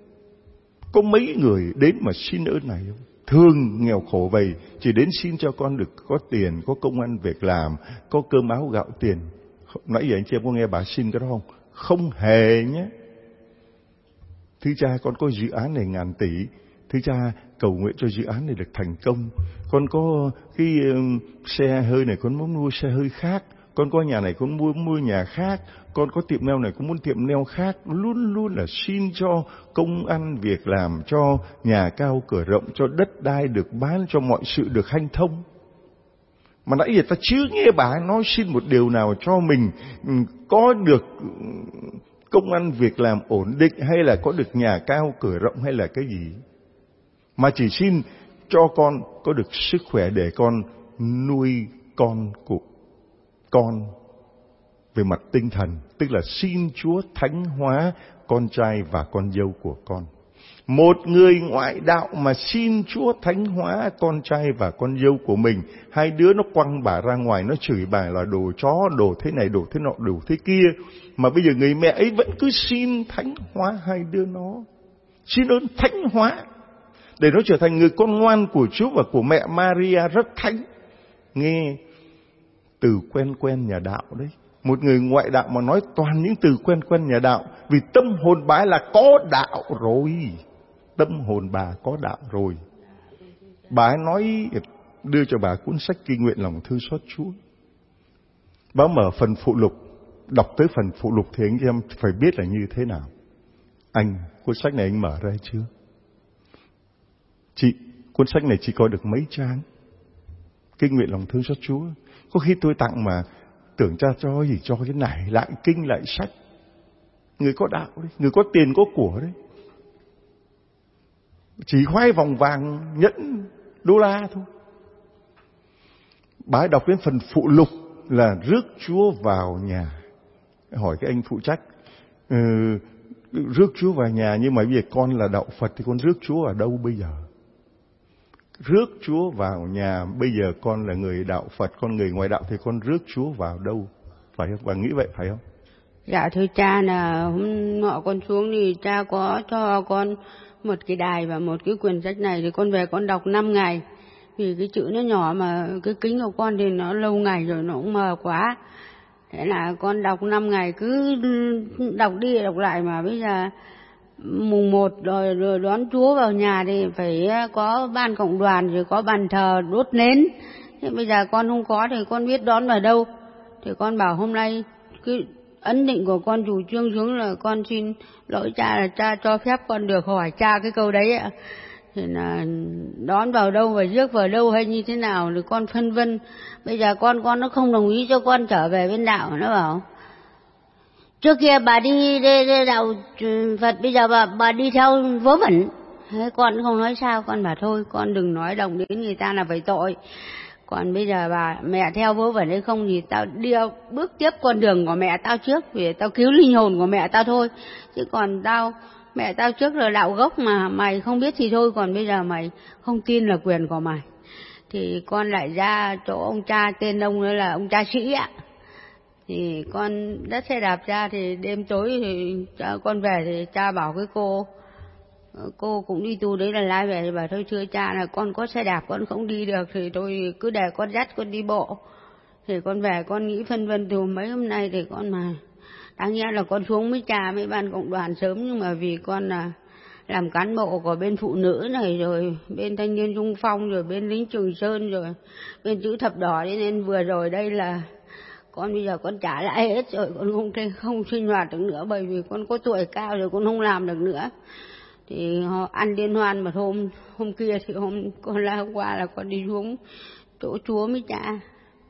S2: có mấy người đến mà xin ơn này không? Thường nghèo khổ vậy, chỉ đến xin cho con được có tiền, có công ăn việc làm, có cơm áo gạo tiền. Nãy giờ anh chị em có nghe bà xin cái đó không? Không hề nhé. Thưa cha, con có dự án này ngàn tỷ. Thưa cha, cầu nguyện cho dự án này được thành công. Con có cái um, xe hơi này, con muốn mua xe hơi khác. Con có nhà này, con muốn mua nhà khác. Con có tiệm nail này, con muốn tiệm nail khác. Luôn luôn là xin cho công ăn việc làm, cho nhà cao cửa rộng, cho đất đai được bán, cho mọi sự được hanh thông. Mà nãy giờ ta chưa nghe bà nói xin một điều nào cho mình có được công ăn việc làm ổn định, hay là có được nhà cao cửa rộng, hay là cái gì. Mà chỉ xin cho con có được sức khỏe để con nuôi con của con về mặt tinh thần. Tức là xin Chúa thánh hóa con trai và con dâu của con. Một người ngoại đạo mà xin Chúa thánh hóa con trai và con dâu của mình, hai đứa nó quăng bà ra ngoài, nó chửi bà là đồ chó, đồ thế này, đồ thế nọ, đồ thế kia. Mà bây giờ người mẹ ấy vẫn cứ xin thánh hóa hai đứa nó. Xin ơn thánh hóa để nó trở thành người con ngoan của Chúa và của mẹ Maria rất thánh. Nghe từ quen quen nhà đạo đấy. Một người ngoại đạo mà nói toàn những từ quen quen nhà đạo. Vì tâm hồn bà ấy là có đạo rồi. Tâm hồn bà có đạo rồi. Bà ấy nói, đưa cho bà cuốn sách Kinh nguyện lòng thương xót Chúa. Bà mở phần phụ lục, đọc tới phần phụ lục thì anh em phải biết là như thế nào. Anh, cuốn sách này anh mở ra chưa? Chị, cuốn sách này chỉ có được mấy trang. Kinh nguyện lòng thương xót Chúa. Có khi tôi tặng mà tưởng cha cho gì cho cái này, lại kinh lại sách. Người có đạo đấy, người có tiền có của đấy. Chỉ khoái vòng vàng nhẫn đô la thôi. Bà ấy đọc đến phần phụ lục là rước Chúa vào nhà. Hỏi cái anh phụ trách, ừ, rước Chúa vào nhà, nhưng mà bây giờ con là đạo Phật thì con rước Chúa ở đâu bây giờ? Rước Chúa vào nhà, bây giờ con là người đạo Phật, con người ngoài đạo thì con rước Chúa vào đâu? Phải không? Bà nghĩ vậy phải không?
S5: Dạ thưa cha, là hôm nọ con xuống thì cha có cho con một cái đài và một cái quyển sách này, thì con về con đọc năm ngày. Vì cái chữ nó nhỏ mà cái kính của con thì nó lâu ngày rồi, nó cũng mờ quá. Thế là con đọc năm ngày cứ đọc đi đọc lại, mà bây giờ mùng một rồi, rồi đón Chúa vào nhà thì phải có ban cộng đoàn, rồi có bàn thờ đốt nến. Thế bây giờ con không có thì con biết đón vào đâu. Thì con bảo hôm nay cái ấn định của con chủ trương xuống là con xin lỗi cha, là cha cho phép con được hỏi cha cái câu đấy ạ. Thì là đón vào đâu và rước vào đâu hay như thế nào thì con phân vân. Bây giờ con con nó không đồng ý cho con trở về bên đạo. Nó bảo trước kia bà đi, đi, đi đạo Phật, bây giờ bà, bà đi theo vớ vẩn. Thế con không nói sao, con bảo thôi con đừng nói động đến người ta là phải tội. Còn bây giờ bà mẹ theo vớ vẩn hay không thì tao đi bước tiếp con đường của mẹ tao trước, vì tao cứu linh hồn của mẹ tao thôi. Chứ còn tao, mẹ tao trước là đạo gốc mà mày không biết thì thôi, còn bây giờ mày không tin là quyền của mày. Thì con lại ra chỗ ông cha, tên ông đó là ông cha Sĩ ạ. Thì con dắt xe đạp ra, thì đêm tối thì cha con về thì cha bảo cái cô, cô cũng đi tu đấy là lái về, thì bảo thôi thưa cha là con có xe đạp con không đi được, thì tôi cứ để con dắt con đi bộ. Thì con về con nghĩ phân vân từ mấy hôm nay thì con mà đáng nhẽ là con xuống với cha với ban cộng đoàn sớm, nhưng mà vì con là làm cán bộ của bên phụ nữ này, rồi bên thanh niên Trung Phong, rồi bên lính Trường Sơn, rồi bên chữ thập đỏ, nên vừa rồi đây là con bây giờ con trả lại hết rồi, con không không sinh hoạt được nữa, bởi vì con có tuổi cao rồi, con không làm được nữa. Thì họ ăn liên hoan, mà hôm hôm kia thì hôm con la hôm qua là con đi xuống chỗ Chúa với cha.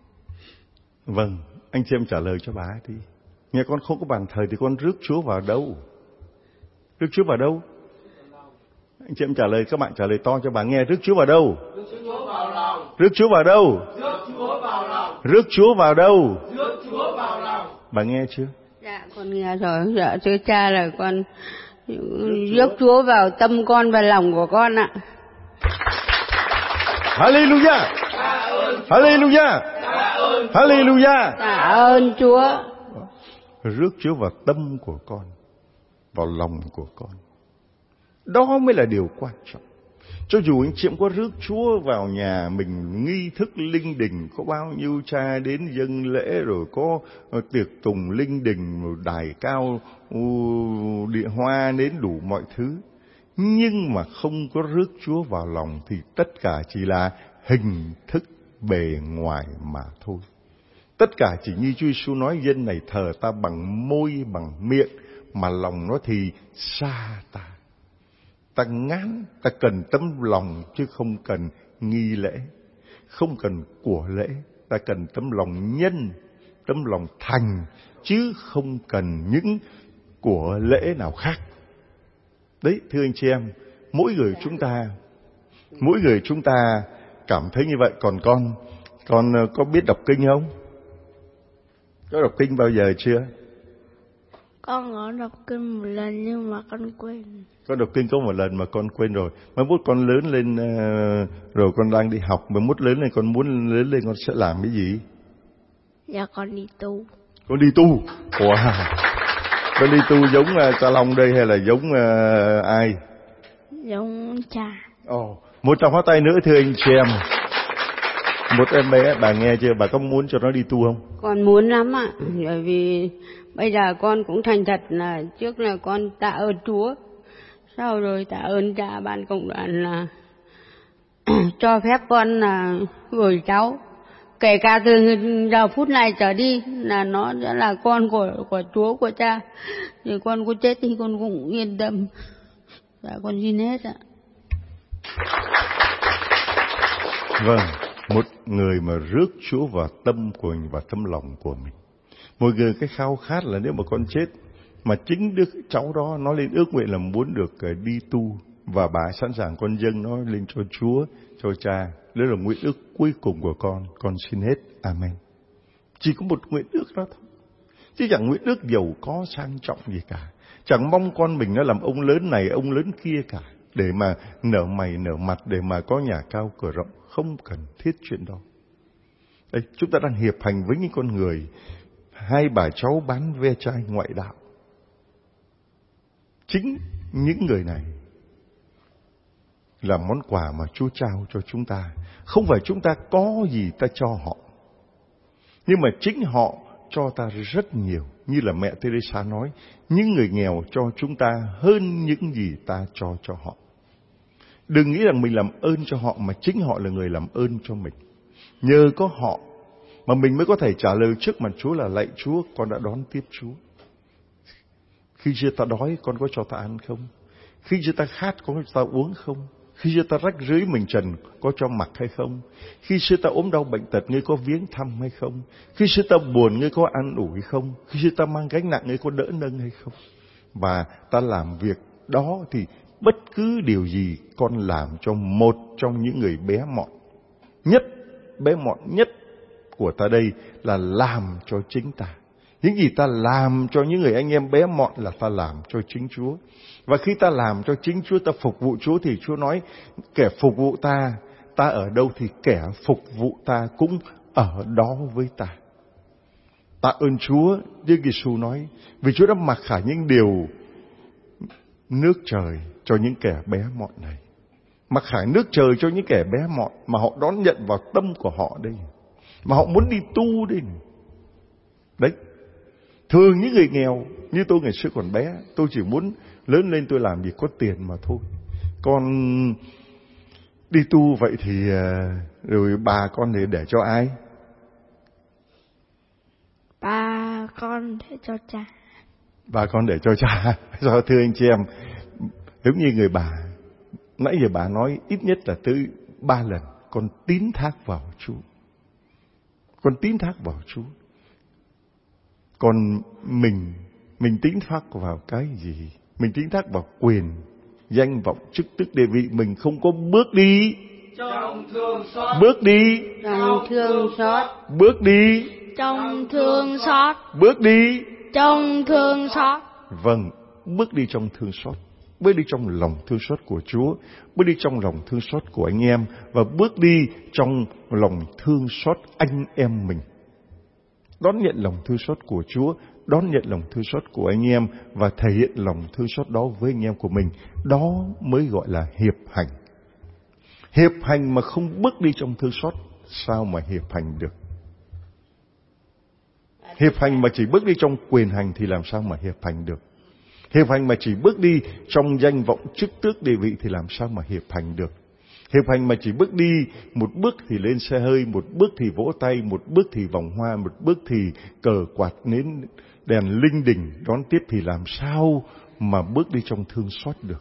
S2: Vâng, anh chị em trả lời cho bà ấy đi. Nghe con không có bàn thờ thì con rước Chúa vào đâu? Rước Chúa vào đâu? Anh chị em trả lời, các bạn trả lời to cho bà nghe. Rước Chúa vào đâu?
S6: Rước Chúa vào lòng.
S2: Rước Chúa vào đâu?
S6: Rước Chúa vào lòng.
S2: Rước Chúa vào đâu?
S6: Rước Chúa vào lòng.
S2: Bà nghe chưa?
S5: Dạ con nghe rồi. Dạ thưa cha là con rước Chúa vào tâm con và lòng của con ạ.
S2: Hallelujah. Hallelujah. Hallelujah.
S5: Tạ ơn Chúa.
S2: Rước Chúa vào tâm của con, vào lòng của con. Đó mới là điều quan trọng. Cho dù anh chị em có rước Chúa vào nhà mình, nghi thức linh đình, có bao nhiêu cha đến dâng lễ, rồi có tiệc tùng linh đình, rồi đài cao, địa hoa, nến đủ mọi thứ, nhưng mà không có rước Chúa vào lòng thì tất cả chỉ là hình thức bề ngoài mà thôi. Tất cả chỉ như Chúa Giêsu nói, dân này thờ ta bằng môi, bằng miệng, mà lòng nó thì xa ta. Ta ngán, ta cần tấm lòng chứ không cần nghi lễ, không cần của lễ. Ta cần tấm lòng nhân, tấm lòng thành, chứ không cần những của lễ nào khác. Đấy, thưa anh chị em, mỗi người chúng ta, mỗi người chúng ta cảm thấy như vậy. Còn con, con có biết đọc kinh không? Có đọc kinh bao giờ chưa?
S4: Con có đọc kinh một lần nhưng mà con quên.
S2: Con đọc kinh có một lần mà con quên rồi. Mai mốt con lớn lên uh, rồi con đang đi học, mai mốt lớn lên con muốn lớn lên con sẽ làm cái gì?
S4: Dạ con đi tu.
S2: Con đi tu. Wow. Con đi tu giống uh, cha Long đây hay là giống uh, ai?
S4: Giống cha.
S2: Ồ, oh, một tràng pháo tay nữa thưa anh chị em. Một em bé, bà nghe chưa? Bà có muốn cho nó đi tu không?
S5: Con muốn lắm ạ. Bởi vì bây giờ con cũng thành thật là trước là con tạ ơn Chúa, sau rồi tạ ơn cha ban cộng đoàn là cho phép con là gửi cháu, kể cả từ giờ phút này trở đi là nó sẽ là con của của Chúa, của cha. Thì con có chết thì con cũng yên tâm. Dạ con xin hết ạ.
S2: Vâng, một người mà rước Chúa vào tâm của mình, vào tâm lòng của mình. Một người cái khao khát là nếu mà con chết, mà chính đứa cháu đó nó lên ước nguyện là muốn được đi tu, và bà sẵn sàng con dâng nó lên cho Chúa, cho cha. Đó là nguyện ước cuối cùng của con. Con xin hết. Amen. Chỉ có một nguyện ước đó thôi, chứ chẳng nguyện ước giàu có sang trọng gì cả. Chẳng mong con mình nó làm ông lớn này, ông lớn kia cả, để mà nở mày nở mặt, để mà có nhà cao cửa rộng. Không cần thiết chuyện đó. Đây, chúng ta đang hiệp hành với những con người, hai bà cháu bán ve chai ngoại đạo. Chính những người này là món quà mà Chúa trao cho chúng ta. Không phải chúng ta có gì ta cho họ, nhưng mà chính họ cho ta rất nhiều. Như là mẹ Teresa nói, những người nghèo cho chúng ta hơn những gì ta cho cho họ. Đừng nghĩ rằng mình làm ơn cho họ, mà chính họ là người làm ơn cho mình. Nhờ có họ mà mình mới có thể trả lời trước mặt Chúa là: lạy Chúa, con đã đón tiếp Chúa. Khi chưa ta đói, con có cho ta ăn không? Khi chưa ta khát, con có cho ta uống không? Khi chưa ta rách rưới mình trần, có cho mặc hay không? Khi chưa ta ốm đau bệnh tật, ngươi có viếng thăm hay không? Khi chưa ta buồn, ngươi có an ủi không? Khi chưa ta mang gánh nặng, ngươi có đỡ nâng hay không? Và ta làm việc đó thì bất cứ điều gì con làm cho một trong những người bé mọn nhất, bé mọn nhất của ta đây là làm cho chính ta. Những gì ta làm cho những người anh em bé mọn là ta làm cho chính Chúa. Và khi ta làm cho chính Chúa, ta phục vụ Chúa, thì Chúa nói: kẻ phục vụ ta, ta ở đâu thì kẻ phục vụ ta cũng ở đó với ta. Tạ ơn Chúa, Đức Giêsu nói, vì Chúa đã mặc khải những điều nước trời cho những kẻ bé mọn này. Mặc khải nước trời cho những kẻ bé mọn mà họ đón nhận vào tâm của họ đây, mà họ muốn đi tu đây. Đấy, thường những người nghèo như tôi ngày xưa còn bé, tôi chỉ muốn lớn lên tôi làm gì có tiền mà thôi. Con đi tu vậy thì rồi bà con để để cho ai?
S4: Bà con để cho cha.
S2: Bà con để cho cha. Do thưa anh chị em, giống như người bà nãy giờ bà nói ít nhất là tới ba lần con tín thác vào Chúa. Con tín thác vào Chúa. Còn mình, mình tín thác vào cái gì? Mình tín thác vào quyền, danh vọng, chức tước, địa vị. Mình không có bước đi
S6: trong thương xót,
S2: bước đi
S5: trong thương xót,
S2: bước đi
S4: Trong thương xót,
S2: bước đi
S4: trong thương xót.
S2: Vâng, bước đi trong thương xót, bước đi trong lòng thương xót của Chúa, bước đi trong lòng thương xót của anh em, và bước đi trong lòng thương xót anh em mình. Đón nhận lòng thương xót của Chúa, đón nhận lòng thương xót của anh em và thể hiện lòng thương xót đó với anh em của mình. Đó mới gọi là hiệp hành. Hiệp hành mà không bước đi trong thương xót, sao mà hiệp hành được? Hiệp hành mà chỉ bước đi trong quyền hành thì làm sao mà hiệp hành được? Hiệp hành mà chỉ bước đi trong danh vọng, chức tước, địa vị thì làm sao mà hiệp hành được? Hiệp hành mà chỉ bước đi một bước thì lên xe hơi, một bước thì vỗ tay, một bước thì vòng hoa, một bước thì cờ quạt nến đèn linh đình đón tiếp thì làm sao mà bước đi trong thương xót được?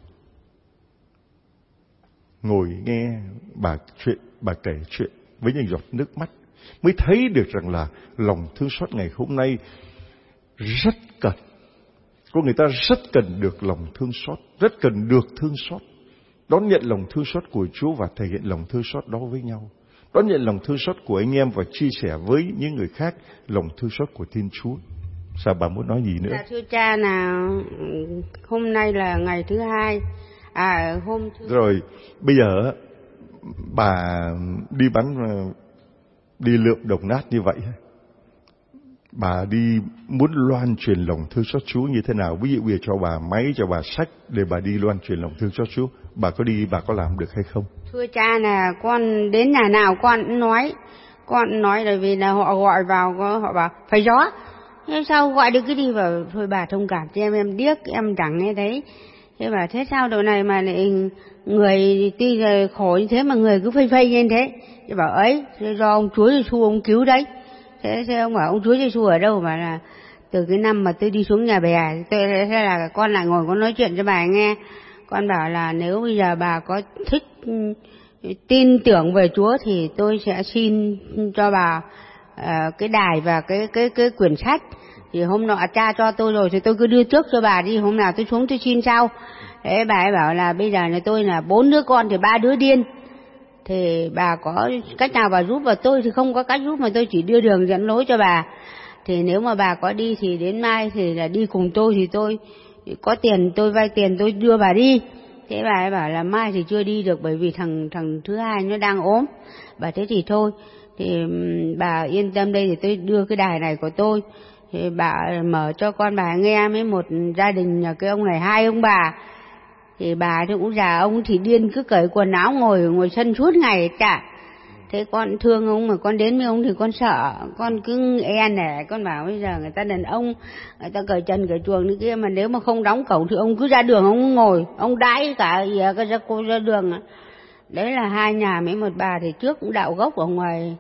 S2: Ngồi nghe bà chuyện, bà kể chuyện với những giọt nước mắt mới thấy được rằng là lòng thương xót ngày hôm nay rất cần. Có người ta rất cần được lòng thương xót, rất cần được thương xót. Đón nhận lòng thương xót của Chúa và thể hiện lòng thương xót đó với nhau. Đón nhận lòng thương xót của anh em và chia sẻ với những người khác lòng thương xót của Thiên Chúa. Sao bà muốn nói gì nữa?
S5: Dạ thưa cha, là hôm nay là ngày thứ hai. À hôm thứ...
S2: Rồi bây giờ bà đi bắn, đi lượm đồng nát như vậy, bà đi muốn loan truyền lòng thương xót Chúa như thế nào? Ví dụ bây giờ cho bà máy, cho bà sách để bà đi loan truyền lòng thương xót Chúa, bà có đi, bà có làm được hay không?
S5: Thưa cha, là con đến nhà nào con cũng nói, con nói là vì là họ gọi vào, họ bảo phải gió. Thế sao gọi được cái đi vào, thôi bà thông cảm cho em, em điếc, em chẳng nghe thấy. Thế bảo thế sao độ này mà lại người tuy là khổ như thế mà người cứ phây phây như thế. Thế bảo ấy, do ông Chúa Giêsu ông cứu đấy. Thế, thế ông bảo ông Chúa Giêsu ở đâu? Mà là từ cái năm mà tôi đi xuống nhà bè, tôi, thế là con lại ngồi con nói chuyện cho bà nghe. Con bảo là nếu bây giờ bà có thích tin tưởng về Chúa thì tôi sẽ xin cho bà uh, cái đài và cái cái cái quyển sách. Thì hôm nọ cha cho tôi rồi thì tôi cứ đưa trước cho bà đi, hôm nào tôi xuống tôi xin sau. Thế bà ấy bảo là bây giờ là tôi là bốn đứa con thì ba đứa điên. Thì bà có cách nào bà giúp? Và tôi thì không có cách giúp, mà tôi chỉ đưa đường dẫn lối cho bà. Thì nếu mà bà có đi thì đến mai thì là đi cùng tôi, thì tôi thì có tiền tôi vay tiền tôi đưa bà đi. Thế bà ấy bảo là mai thì chưa đi được bởi vì thằng thằng thứ hai nó đang ốm. Bà thế thì thôi, thì bà yên tâm đây thì tôi đưa cái đài này của tôi. Thì bà mở cho con bà nghe với một gia đình nhà cái ông này hai ông bà. Thì bà thì cũng già, ông thì điên cứ cởi quần áo ngồi ngồi sân suốt ngày cả. Thế con thương ông mà con đến với ông thì con sợ, con cứ e nể, con bảo bây giờ người ta đàn ông, người ta cởi trần cởi chuồng như kia mà nếu mà không đóng cổng thì ông cứ ra đường ông ngồi, ông đãi cả gì cái ra cô ra đường. Đấy là hai nhà mấy một bà thì trước cũng đạo gốc ở ngoài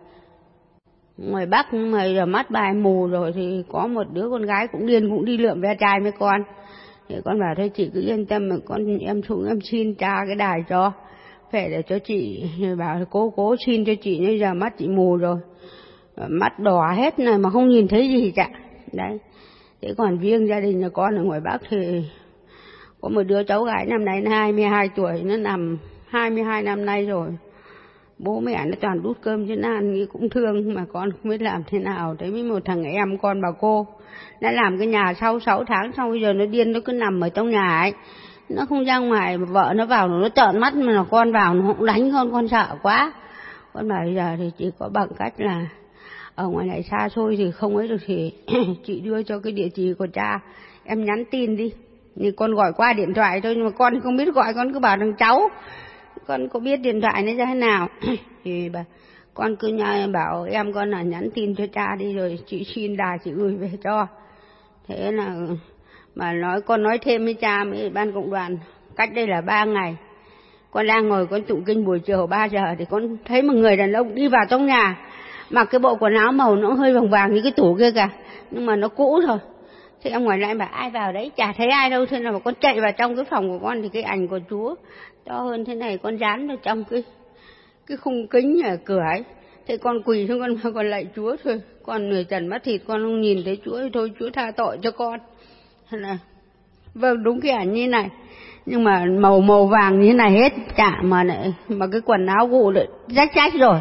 S5: ngoài Bắc, mà giờ mắt bà mù rồi thì có một đứa con gái cũng điên cũng đi lượm ve chai với con. Thì con bảo thôi chị cứ yên tâm mà con em xuống em xin cha cái đài cho. Phải để cho chị, bảo cố cố xin cho chị, bây giờ mắt chị mù rồi. Mắt đỏ hết này mà không nhìn thấy gì cả. Đấy. Thế còn riêng gia đình nhà con ở ngoài Bắc thì có một đứa cháu gái năm nay nó hai mươi hai tuổi, nó nằm hai mươi hai năm nay rồi. Bố mẹ nó toàn đút cơm cho nó ăn, cũng thương mà con không biết làm thế nào. Thế với một thằng em con bà cô, nó làm cái nhà sau sáu tháng xong bây giờ nó điên, nó cứ nằm ở trong nhà ấy. Nó không ra ngoài, vợ nó vào nó trợn mắt mà con vào nó cũng đánh con, con sợ quá. Con bảo bây giờ thì chỉ có bằng cách là ở ngoài này xa xôi thì không ấy được thì chị đưa cho cái địa chỉ của cha, em nhắn tin đi. Nhưng con gọi qua điện thoại thôi, nhưng mà con không biết gọi, con cứ bảo thằng cháu con có biết điện thoại nó ra thế nào. Thì bà, con cứ nhờ, bảo em con là nhắn tin cho cha đi rồi chị xin đài chị gửi về cho. Thế là mà nói con nói thêm với cha với ban cộng đoàn, cách đây là ba ngày con đang ngồi con tụng kinh buổi chiều ba giờ thì con thấy một người đàn ông đi vào trong nhà mặc cái bộ quần áo màu nó hơi vàng vàng như cái tủ kia cả, nhưng mà nó cũ rồi. Thế em ngoài lại bảo ai vào đấy, chả thấy ai đâu. Thế là mà con chạy vào trong cái phòng của con thì cái ảnh của Chúa to hơn thế này con dán vào trong cái cái khung kính ở cửa ấy. Thế con quỳ xuống con con lạy Chúa thôi, con người trần mắt thịt con không nhìn thấy Chúa thì thôi Chúa tha tội cho con. Thế là vâng, đúng cái ảnh như này nhưng mà màu màu vàng như thế này hết cả, mà lại mà cái quần áo gụ lại rách rách rồi,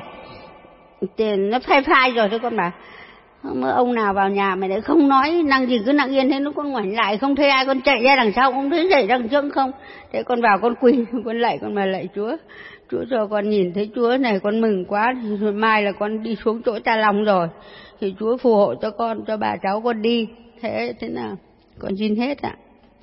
S5: tiền nó phai phai rồi. Thế con bảo mơ ông nào vào nhà mày lại không nói năng gì, cứ nặng yên thế. Nó con ngoảnh lại không thấy ai, con chạy ra đằng sau không thấy dậy đằng trước không. Thế con vào con quỳ con lạy, con mà lạy Chúa, Chúa cho con nhìn thấy Chúa này, con mừng quá. Rồi mai là con đi xuống chỗ Cha Long rồi thì Chúa phù hộ cho con, cho bà cháu con đi. Thế thế nào con xin hết ạ.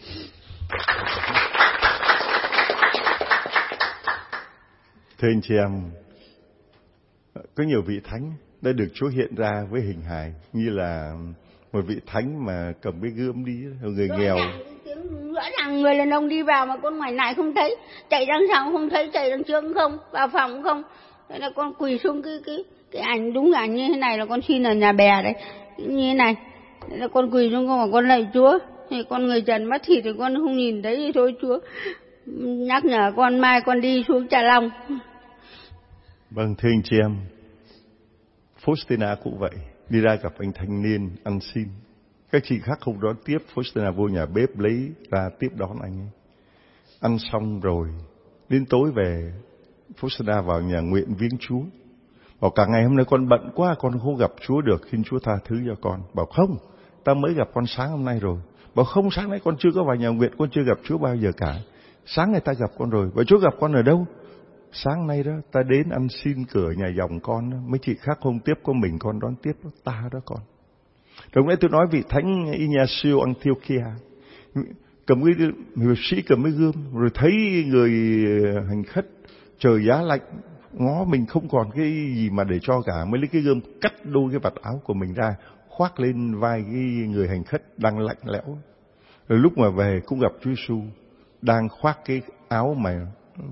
S2: Thưa anh chị em, có nhiều vị thánh đã được Chúa hiện ra với hình hài như là một vị thánh mà cầm cái gươm đi, người
S5: rõ
S2: nghèo.
S5: Ràng, rõ ràng người đàn ông đi vào mà con ngoài này không thấy, chạy đằng sau không thấy, chạy đằng trước không, vào phòng không. Thế là con quỳ xuống cái cái cái ảnh đúng ảnh như thế này là con xin ở nhà bè đấy, như thế này. Thế là con quỳ xuống con mà con lạy Chúa. Thì con người trần mắt thịt thì con không nhìn thấy thì thôi Chúa nhắc nhở con mai con đi xuống Cha Long.
S2: Vâng, thưa anh chị em, Faustina cũng vậy, đi ra gặp anh thanh niên ăn xin. Các chị khác không đón tiếp, Faustina vô nhà bếp lấy ra tiếp đón anh ấy. Ăn xong rồi, đến tối về, Faustina vào nhà nguyện viếng Chúa. Bảo cả ngày hôm nay con bận quá, con không gặp Chúa được, xin Chúa tha thứ cho con. Bảo không, ta mới gặp con sáng hôm nay rồi. Bảo không, sáng nay con chưa có vào nhà nguyện, con chưa gặp Chúa bao giờ cả. Sáng nay ta gặp con rồi. Vậy Chúa gặp con ở đâu? Sáng nay đó, ta đến ăn xin cửa nhà dòng con đó. Mấy chị khác không tiếp, có mình con đón tiếp đó. Ta đó con. Rồi nãy tôi nói vị thánh Ignacio Antioquia, cầm cái người sĩ cầm cái gươm, rồi thấy người hành khất trời giá lạnh, ngó mình không còn cái gì mà để cho cả, mới lấy cái gươm cắt đôi cái vạt áo của mình ra, khoác lên vai cái người hành khất đang lạnh lẽo. Rồi lúc mà về cũng gặp Chúa Giêsu đang khoác cái áo mà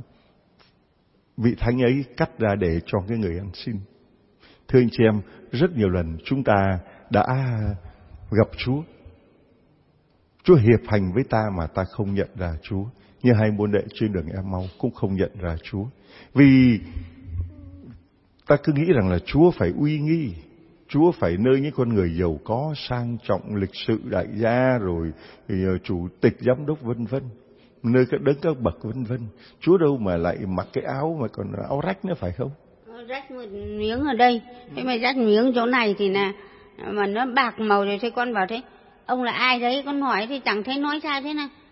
S2: vị thánh ấy cắt ra để cho cái người ăn xin. Thưa anh chị em, rất nhiều lần chúng ta đã gặp Chúa, Chúa hiệp hành với ta mà ta không nhận ra Chúa. Như hai môn đệ trên đường Em-mau cũng không nhận ra Chúa. Vì ta cứ nghĩ rằng là Chúa phải uy nghi, Chúa phải nơi những con người giàu có, sang trọng, lịch sự, đại gia, rồi chủ tịch, giám đốc vân vân, nơi các đấng các bậc vân vân. Chúa đâu mà lại mặc cái áo mà còn áo rách nữa, phải không?
S5: Rách một miếng ở đây, thế mà rách miếng chỗ này thì là mà nó bạc màu rồi. Thế con bảo thế ông là ai đấy, con hỏi thì chẳng thấy nói sao thế nào.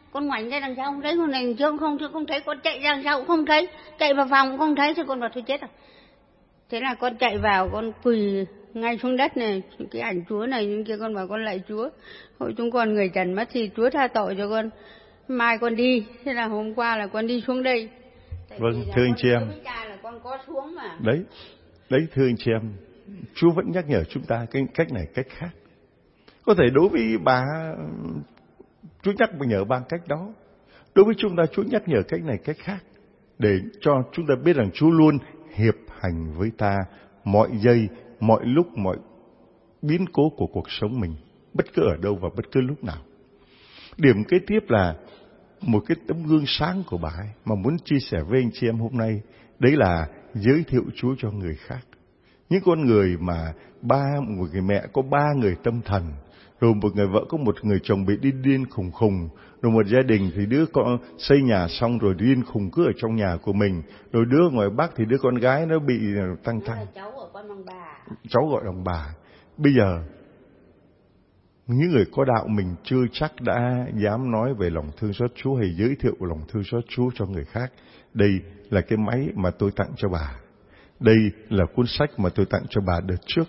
S5: con ngoảnh ra đằng sau không thấy, con này trước không chưa không thấy, con chạy ra đằng sau cũng không thấy, chạy vào phòng cũng không thấy, thì con bảo thôi chết rồi. Thế là con chạy vào, con quỳ ngay xuống đất này, cái ảnh Chúa này nhưng kia con bảo con lạy Chúa, hội chúng con người trần mất thì Chúa tha tội cho con, mai con đi. Thế là hôm qua là con đi xuống đây. Tại
S2: vâng, thưa anh chị em,
S5: là con có xuống mà.
S2: đấy, đấy thưa anh chị em, Chúa vẫn nhắc nhở chúng ta cái cách này cách khác. Có thể đối với bà, Chúa nhắc nhở ba cách đó. Đối với chúng ta, Chúa nhắc nhở cách này cách khác, để cho chúng ta biết rằng Chúa luôn hiệp hành với ta mọi giây, mọi lúc, mọi biến cố của cuộc sống mình, bất cứ ở đâu và bất cứ lúc nào. Điểm kế tiếp là một cái tấm gương sáng của bà ấy mà muốn chia sẻ với anh chị em hôm nay. Đấy là giới thiệu Chúa cho người khác. Những con người mà ba, một người mẹ có ba người tâm thần, rồi một người vợ có một người chồng bị điên điên khùng khùng, rồi một gia đình thì đứa con xây nhà xong rồi điên khùng cứ ở trong nhà của mình, rồi đứa ngoài Bắc thì đứa con gái nó bị tăng tăng.
S5: Cháu của con ông bà.
S2: Cháu gọi ông bà. Bây giờ những người có đạo mình chưa chắc đã dám nói về lòng thương xót Chúa hay giới thiệu lòng thương xót Chúa cho người khác. Đây là cái máy mà tôi tặng cho bà. Đây là cuốn sách mà tôi tặng cho bà đợt trước.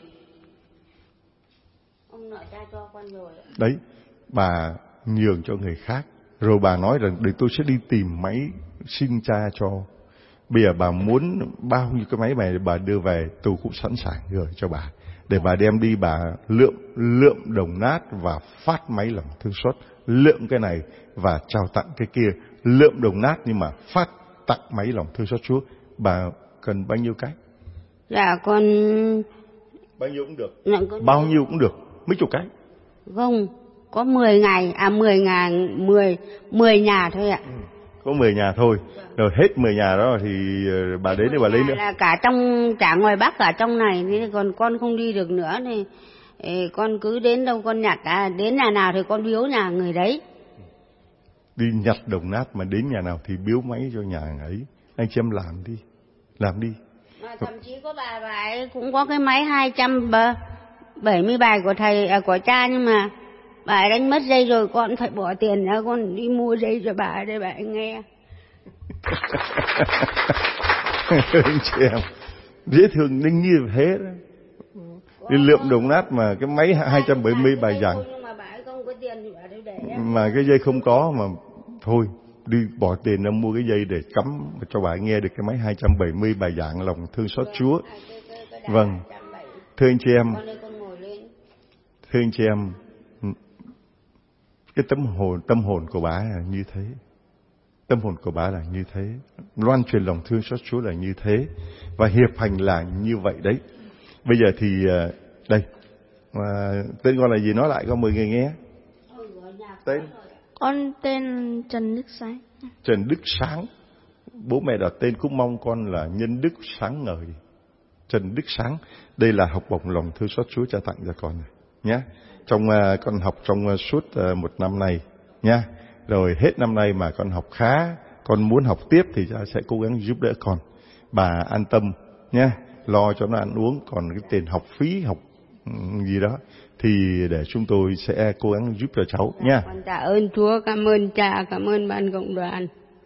S5: Ông nợ cha cho con rồi.
S2: Đấy, bà nhường cho người khác. Rồi bà nói rằng để tôi sẽ đi tìm máy xin cha cho. Bây giờ bà muốn bao nhiêu cái máy này bà đưa về, tôi cũng sẵn sàng gửi cho bà. Để bà đem đi bà lượm, lượm đồng nát và phát máy lòng thương xót. Lượm cái này và trao tặng cái kia. Lượm đồng nát nhưng mà phát tặng máy lòng thương xót Chúa. Bà cần bao nhiêu cái?
S5: Dạ con...
S2: Bao nhiêu cũng được.
S5: Dạ, con...
S2: Bao nhiêu cũng được. Mấy chục cái.
S5: Không, có mười ngày, à mười ngàn, mười, mười nhà thôi ạ.
S2: Ừ, có mười nhà thôi. Rồi hết mười nhà đó thì bà đến để bà lấy nữa.
S5: Là cả trong, cả ngoài Bắc cả trong này, thì còn con không đi được nữa thì con cứ đến đâu con nhặt, à, đến nhà nào thì con biếu nhà người đấy.
S2: Đi nhặt đồng nát mà đến nhà nào thì biếu máy cho nhà ấy. Anh chị em làm đi, làm đi.
S5: Mà thậm chí có bà bà ấy cũng có cái máy hai trăm bảy mươi bài của thầy, à, của cha, nhưng mà bà ấy đánh mất dây rồi, con phải bỏ tiền ra con đi mua dây cho bà ấy để bà ấy nghe.
S2: Anh chị em dễ thương nên như thế đó. Đi lượm đồng nát mà cái máy hai trăm bảy mươi bài giảng mà cái dây không có, mà thôi đi bỏ tiền ra mua cái dây để cắm cho bà nghe được cái máy hai trăm bảy mươi bài giảng lòng thương xót Chúa. Vâng, thưa anh chị em, thưa anh chị em, cái tâm hồn tâm hồn của bà là như thế. Tâm hồn của bà là như thế, loan truyền lòng thương xót Chúa là như thế, và hiệp hành là như vậy đấy. Bây giờ thì đây, à, tên con là gì, nói lại con mười người nghe. Tên?
S4: Con tên Trần Đức Sáng.
S2: Trần Đức Sáng. Bố mẹ đặt tên cũng mong con là nhân đức sáng ngời. Trần Đức Sáng. Đây là học bổng lòng thương xót Chúa cha tặng cho con này nhé. Trong uh, con học trong uh, suốt uh, một năm này nha. Rồi hết năm nay mà con học khá, con muốn học tiếp thì cha sẽ cố gắng giúp đỡ con. Bà an tâm nhé, lo cho nó ăn uống, còn cái tiền học phí, học gì đó thì để chúng tôi sẽ cố gắng giúp cho cháu nha.
S5: Con tạ ơn Chúa, cảm ơn cha, cảm ơn ban cộng đoàn.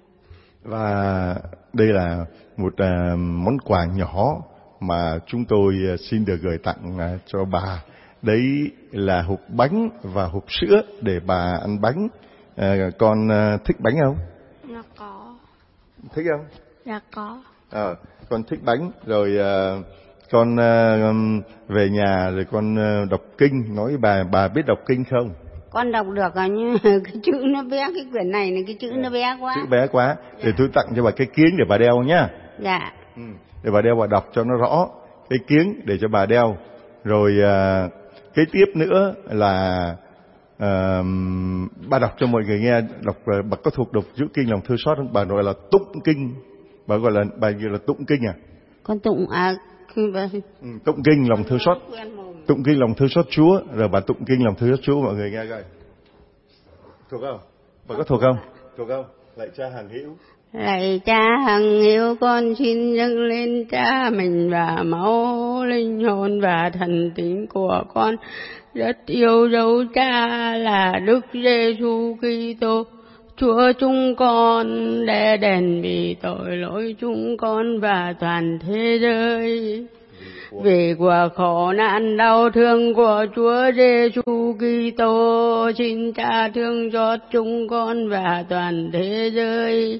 S2: Và đây là một uh, món quà nhỏ mà chúng tôi uh, xin được gửi tặng uh, cho bà. Đấy là hộp bánh và hộp sữa để bà ăn bánh. À, con uh, thích bánh không?
S4: Dạ có.
S2: Thích không?
S4: Dạ có.
S2: À, con thích bánh rồi. Uh, con uh, về nhà rồi con uh, đọc kinh. Nói bà bà biết đọc kinh không?
S5: Con đọc được à, nhưng cái chữ nó bé, cái quyển này này cái chữ nó bé quá.
S2: Chữ bé quá. Dạ. Để tôi tặng cho bà cái kiếng để bà đeo nhá.
S5: Dạ.
S2: Ừ. Để bà đeo bà đọc cho nó rõ. Cái kiếng để cho bà đeo. Rồi uh, cái tiếp nữa là Uh, bà đọc cho mọi người nghe. Đọc uh, bà có thuộc đọc chữ kinh lòng thương xót không? Bà gọi là tụng kinh. Bà gọi là bà gọi là tụng kinh à?
S5: Con tụng à?
S2: Ừ, tụng kinh lòng thương xót. Tụng kinh lòng thương xót Chúa. Rồi bà tụng kinh lòng thương xót Chúa mọi người nghe coi. Thuộc không? Bà có thuộc không? Thuộc không? Lạy cha hằng hữu.
S5: Lạy cha hằng hữu, con xin dâng lên cha mình và máu, linh hồn và thần tính của con rất yêu dấu cha là Đức Giêsu Kitô. Chúa chúng con để đền vì tội lỗi chúng con và toàn thế giới. Vì quả khổ nạn đau thương của Chúa Giêsu Kitô, xin Cha thương xót chúng con và toàn thế giới.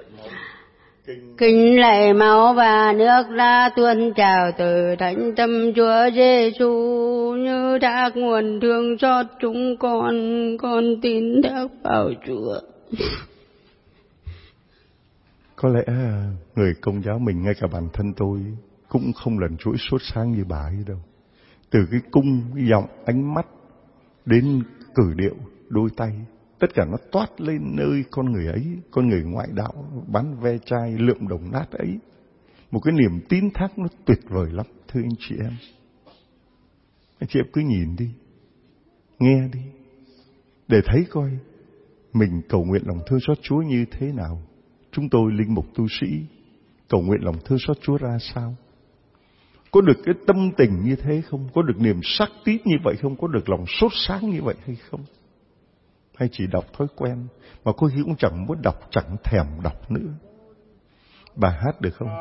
S5: Kính lạy máu và nước đã tuôn trào từ thánh tâm Chúa Giêsu, như thác nguồn thương xót chúng con, con tin thác vào Chúa.
S2: Có lẽ người Công giáo mình, ngay cả bản thân tôi cũng không lần chuỗi sốt sáng như bà ấy đâu. Từ cái cung, cái giọng, ánh mắt đến cử điệu, đôi tay, tất cả nó toát lên nơi con người ấy, con người ngoại đạo bán ve chai lượm đồng nát ấy. Một cái niềm tín thác nó tuyệt vời lắm, thưa anh chị em. Anh chị em cứ nhìn đi, nghe đi, để thấy coi mình cầu nguyện lòng thương xót Chúa như thế nào. Chúng tôi linh mục tu sĩ cầu nguyện lòng thương xót Chúa ra sao? Có được cái tâm tình như thế không? Có được niềm sắc tít như vậy không? Có được lòng sốt sáng như vậy hay không? Hay chỉ đọc thói quen, mà có khi cũng chẳng muốn đọc, chẳng thèm đọc nữa. Bà hát được không?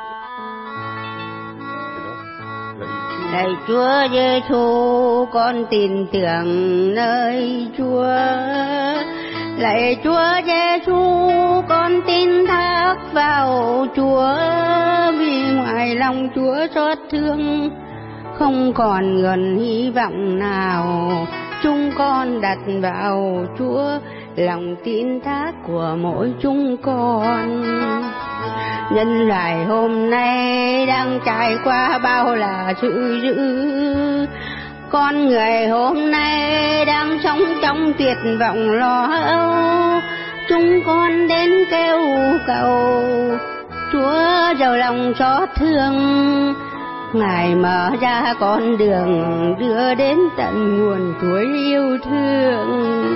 S5: Lạy Chúa Giêsu, con tin tưởng nơi Chúa. Lạy Chúa Giêsu, con tin thác vào Chúa. Vì ngoài lòng Chúa xót thương, không còn gần hy vọng nào. Chúng con đặt vào Chúa lòng tin thác của mỗi chúng con. Nhân loại hôm nay đang trải qua bao là sự dữ. Con người hôm nay đang sống trong tuyệt vọng lo âu. Chúng con đến kêu cầu Chúa giàu lòng xót thương. Ngài mở ra con đường đưa đến tận nguồn suối yêu thương.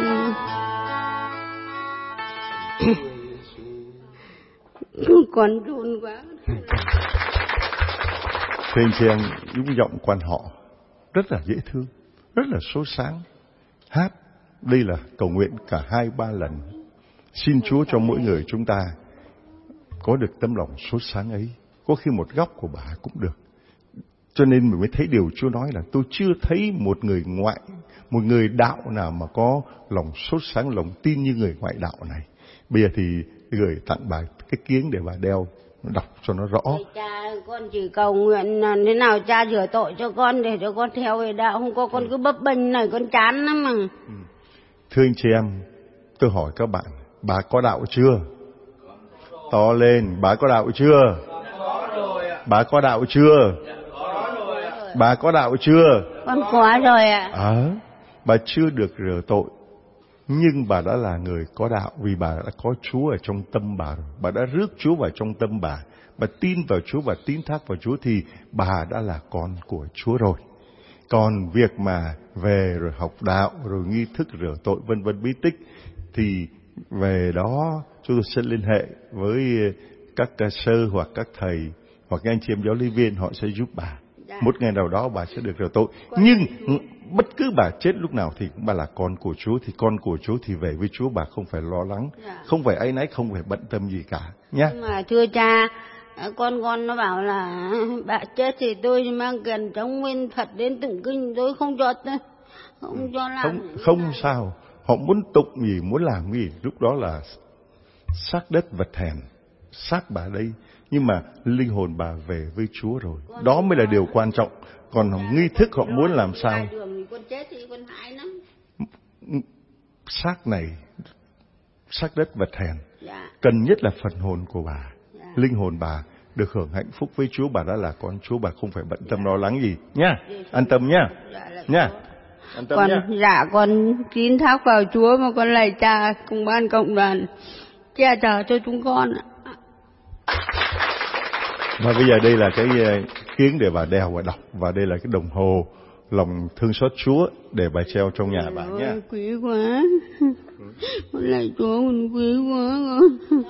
S5: Con run quá.
S2: Thưa anh chị em, những giọng quan họ rất là dễ thương, rất là số sáng. Hát, đây là cầu nguyện cả hai ba lần. Xin Chúa cho mỗi người chúng ta có được tấm lòng sốt sáng ấy. Có khi một góc của bà cũng được. Cho nên mình mới thấy điều Chúa nói là tôi chưa thấy một người ngoại, một người đạo nào mà có lòng sốt sáng, lòng tin như người ngoại đạo này. Bây giờ thì gửi tặng bà cái kiếng để bà đeo, đọc cho nó rõ.
S5: Thầy cha, con chỉ cầu nguyện thế nào cha rửa tội cho con để cho con theo về đạo. Không có con cứ bấp bênh này, con chán lắm mà.
S2: Ừ. Thưa anh chị em, tôi hỏi các bạn, bà có đạo chưa? To lên, bà có đạo chưa? Bà có đạo chưa? Bà có đạo chưa?
S5: Con có rồi ạ.
S2: À, bà chưa được rửa tội, nhưng bà đã là người có đạo vì bà đã có Chúa ở trong tâm bà rồi. Bà đã rước Chúa vào trong tâm bà. Bà tin vào Chúa và tín thác vào Chúa thì bà đã là con của Chúa rồi. Còn việc mà về rồi học đạo, rồi nghi thức rửa tội vân vân bí tích thì về đó chúng tôi sẽ liên hệ với các ca sơ hoặc các thầy hoặc anh chị em giáo lý viên, họ sẽ giúp bà. Một ngày nào đó bà sẽ được rửa tội. Nhưng bất cứ bà chết lúc nào thì bà là con của Chúa. Thì con của Chúa thì về với Chúa bà không phải lo lắng, không phải áy náy, không phải bận tâm gì cả nhé.
S5: Nhưng mà thưa cha, con con nó bảo là bà chết thì tôi mang tiền chống nguyên Phật đến tụng kinh, tôi không cho không cho làm.
S2: Không, không sao. Họ muốn tụng gì, muốn làm gì, lúc đó là xác đất vật hèn, xác bà đây. Nhưng mà linh hồn bà về với Chúa rồi. Đó mới là điều quan trọng. Còn nghi thức họ muốn làm sao? Xác này, xác đất vật hèn, cần nhất là phần hồn của bà. Linh hồn bà được hưởng hạnh phúc với Chúa. Bà đã là con Chúa, bà không phải bận tâm lo lắng gì nhá. An tâm nhá. Nhá. An tâm
S5: con
S2: nhá.
S5: dạ con tín thác vào Chúa, mà con lạy cha cùng ban cộng đoàn che chở cho chúng con ạ.
S2: Và bây giờ đây là cái kiếng để bà đeo và đọc. Và đây là cái đồng hồ lòng thương xót Chúa để bà treo trong nhà bà nhé.
S5: Quý quá. Con lạy Chúa, con quý quá con.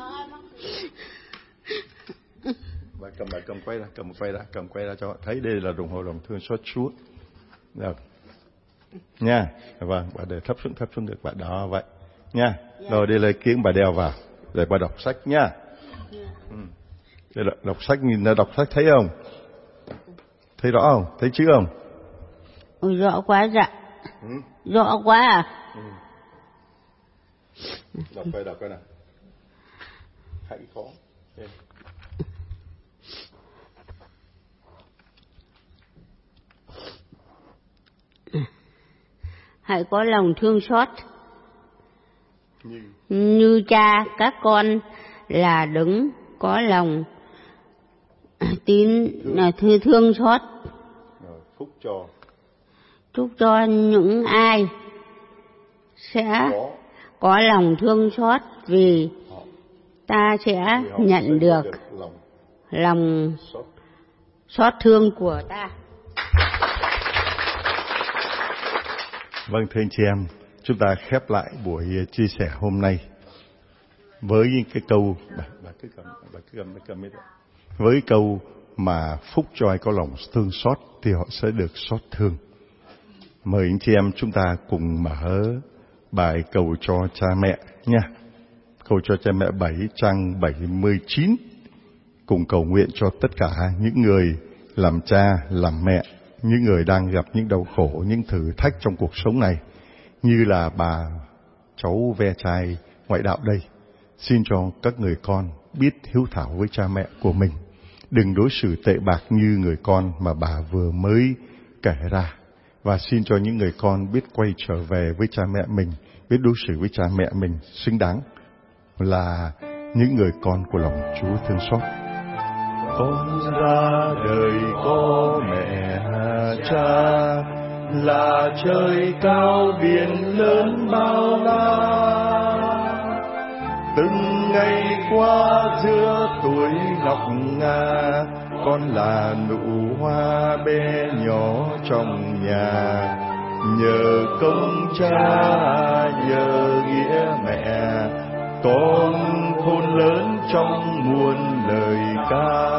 S2: Bà cầm bà cầm quay ra, cầm quay ra, cầm quay ra cho họ thấy đây là đồng hồ lòng thương xót Chúa. Được. Nha. Vâng, bà để thấp xuống thấp xuống được bà đó vậy. nha. Rồi đây là kiếng bà đeo vào để bà đọc sách nha. Ừ. Đây là đọc sách, nhìn là đọc sách thấy không? Thấy rõ không? Thấy chữ không?
S5: Ôi, rõ quá dạ.
S2: Ừ.
S5: Rõ quá à?
S2: Ừ. Đọc coi, đọc coi nào. Hãy có. Okay.
S5: Hãy có lòng thương xót
S2: Như.
S5: như cha các con là đấng có lòng tín là thương thương xót.
S2: Rồi, phúc cho.
S5: Chúc cho những ai sẽ
S2: Có.
S5: có lòng thương xót vì
S2: Họ.
S5: ta sẽ
S2: Vì họ
S5: nhận
S2: sẽ
S5: được
S2: được lòng
S5: lòng
S2: xót.
S5: xót thương của ta.
S2: Vâng, thưa anh chị em, chúng ta khép lại buổi chia sẻ hôm nay với những cái câu bà, bà cứ cầm, bà cứ cầm, bà cầm ấy. Với câu mà phúc cho ai có lòng thương xót thì họ sẽ được xót thương. Mời anh chị em chúng ta cùng mở bài cầu cho cha mẹ nha. Cầu cho cha mẹ bảy trang bảy mươi chín. Cùng cầu nguyện cho tất cả những người làm cha, làm mẹ, những người đang gặp những đau khổ, những thử thách trong cuộc sống này, như là bà cháu ve chai ngoại đạo đây. Xin cho các người con biết hiếu thảo với cha mẹ của mình, đừng đối xử tệ bạc như người con mà bà vừa mới kể ra. Và xin cho những người con biết quay trở về với cha mẹ mình, biết đối xử với cha mẹ mình xứng đáng là những người con của lòng Chúa thương xót.
S3: Con ra đời có mẹ cha, là trời cao biển lớn bao la. Từng ngày qua giữa tuổi ngọc ngà, con là nụ hoa bé nhỏ trong nhà. Nhờ công cha, nhờ nghĩa mẹ, con khôn lớn trong muôn lời ca.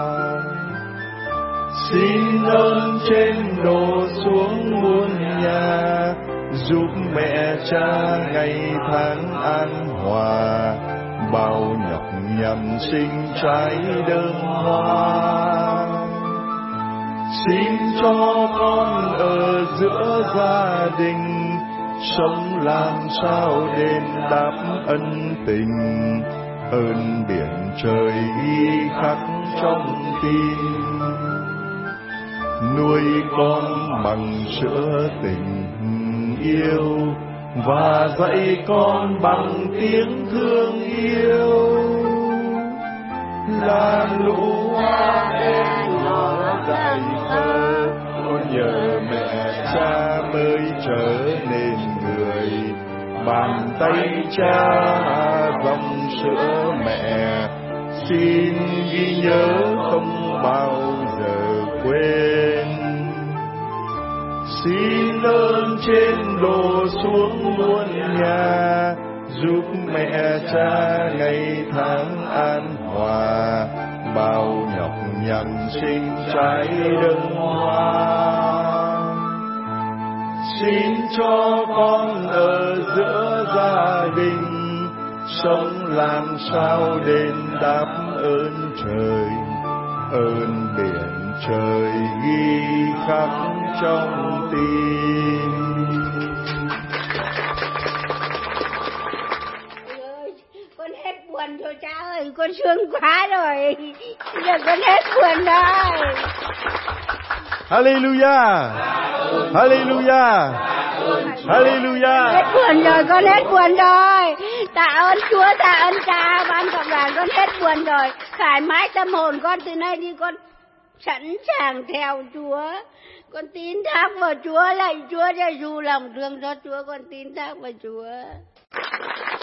S3: Xin ơn trên đổ xuống muôn nhà, giúp mẹ cha ngày tháng an hòa. Bao nhọc nhằn sinh trái đơm hoa. Xin cho con ở giữa gia đình, sống làm sao đền đáp ân tình. Ơn biển trời ghi khắc trong tim, nuôi con bằng sữa tình yêu, và dạy con bằng tiếng thương yêu. Là nụ hoa em nhỏ dại thơ, con nhờ mẹ cha mới trở nên người. Bàn tay cha dòng sữa mẹ, xin ghi nhớ không bao giờ quên. Xin ơn trên đổ xuống muôn nhà, giúp mẹ cha ngày tháng an hòa. Bao nhọc nhằn sinh trái đơm hoa. Xin cho con ở giữa gia đình, sống làm sao đền đáp ơn trời. Ơn biển trời ghi khắc trong tim.
S5: Ôi, con hết buồn rồi cha ơi, con sướng quá rồi. Giờ con hết buồn rồi.
S2: Hallelujah! Hallelujah! Hallelujah!
S5: Hết buồn rồi, con hết buồn rồi. Tạ ơn Chúa, tạ ơn cha, ban cộng đoàn con hết buồn rồi. Thoải mái tâm hồn con, từ nay đi con sẵn sàng theo Chúa. Con tin thác vào Chúa, lạy Chúa, cho dù lòng thương cho Chúa, con tin thác vào Chúa.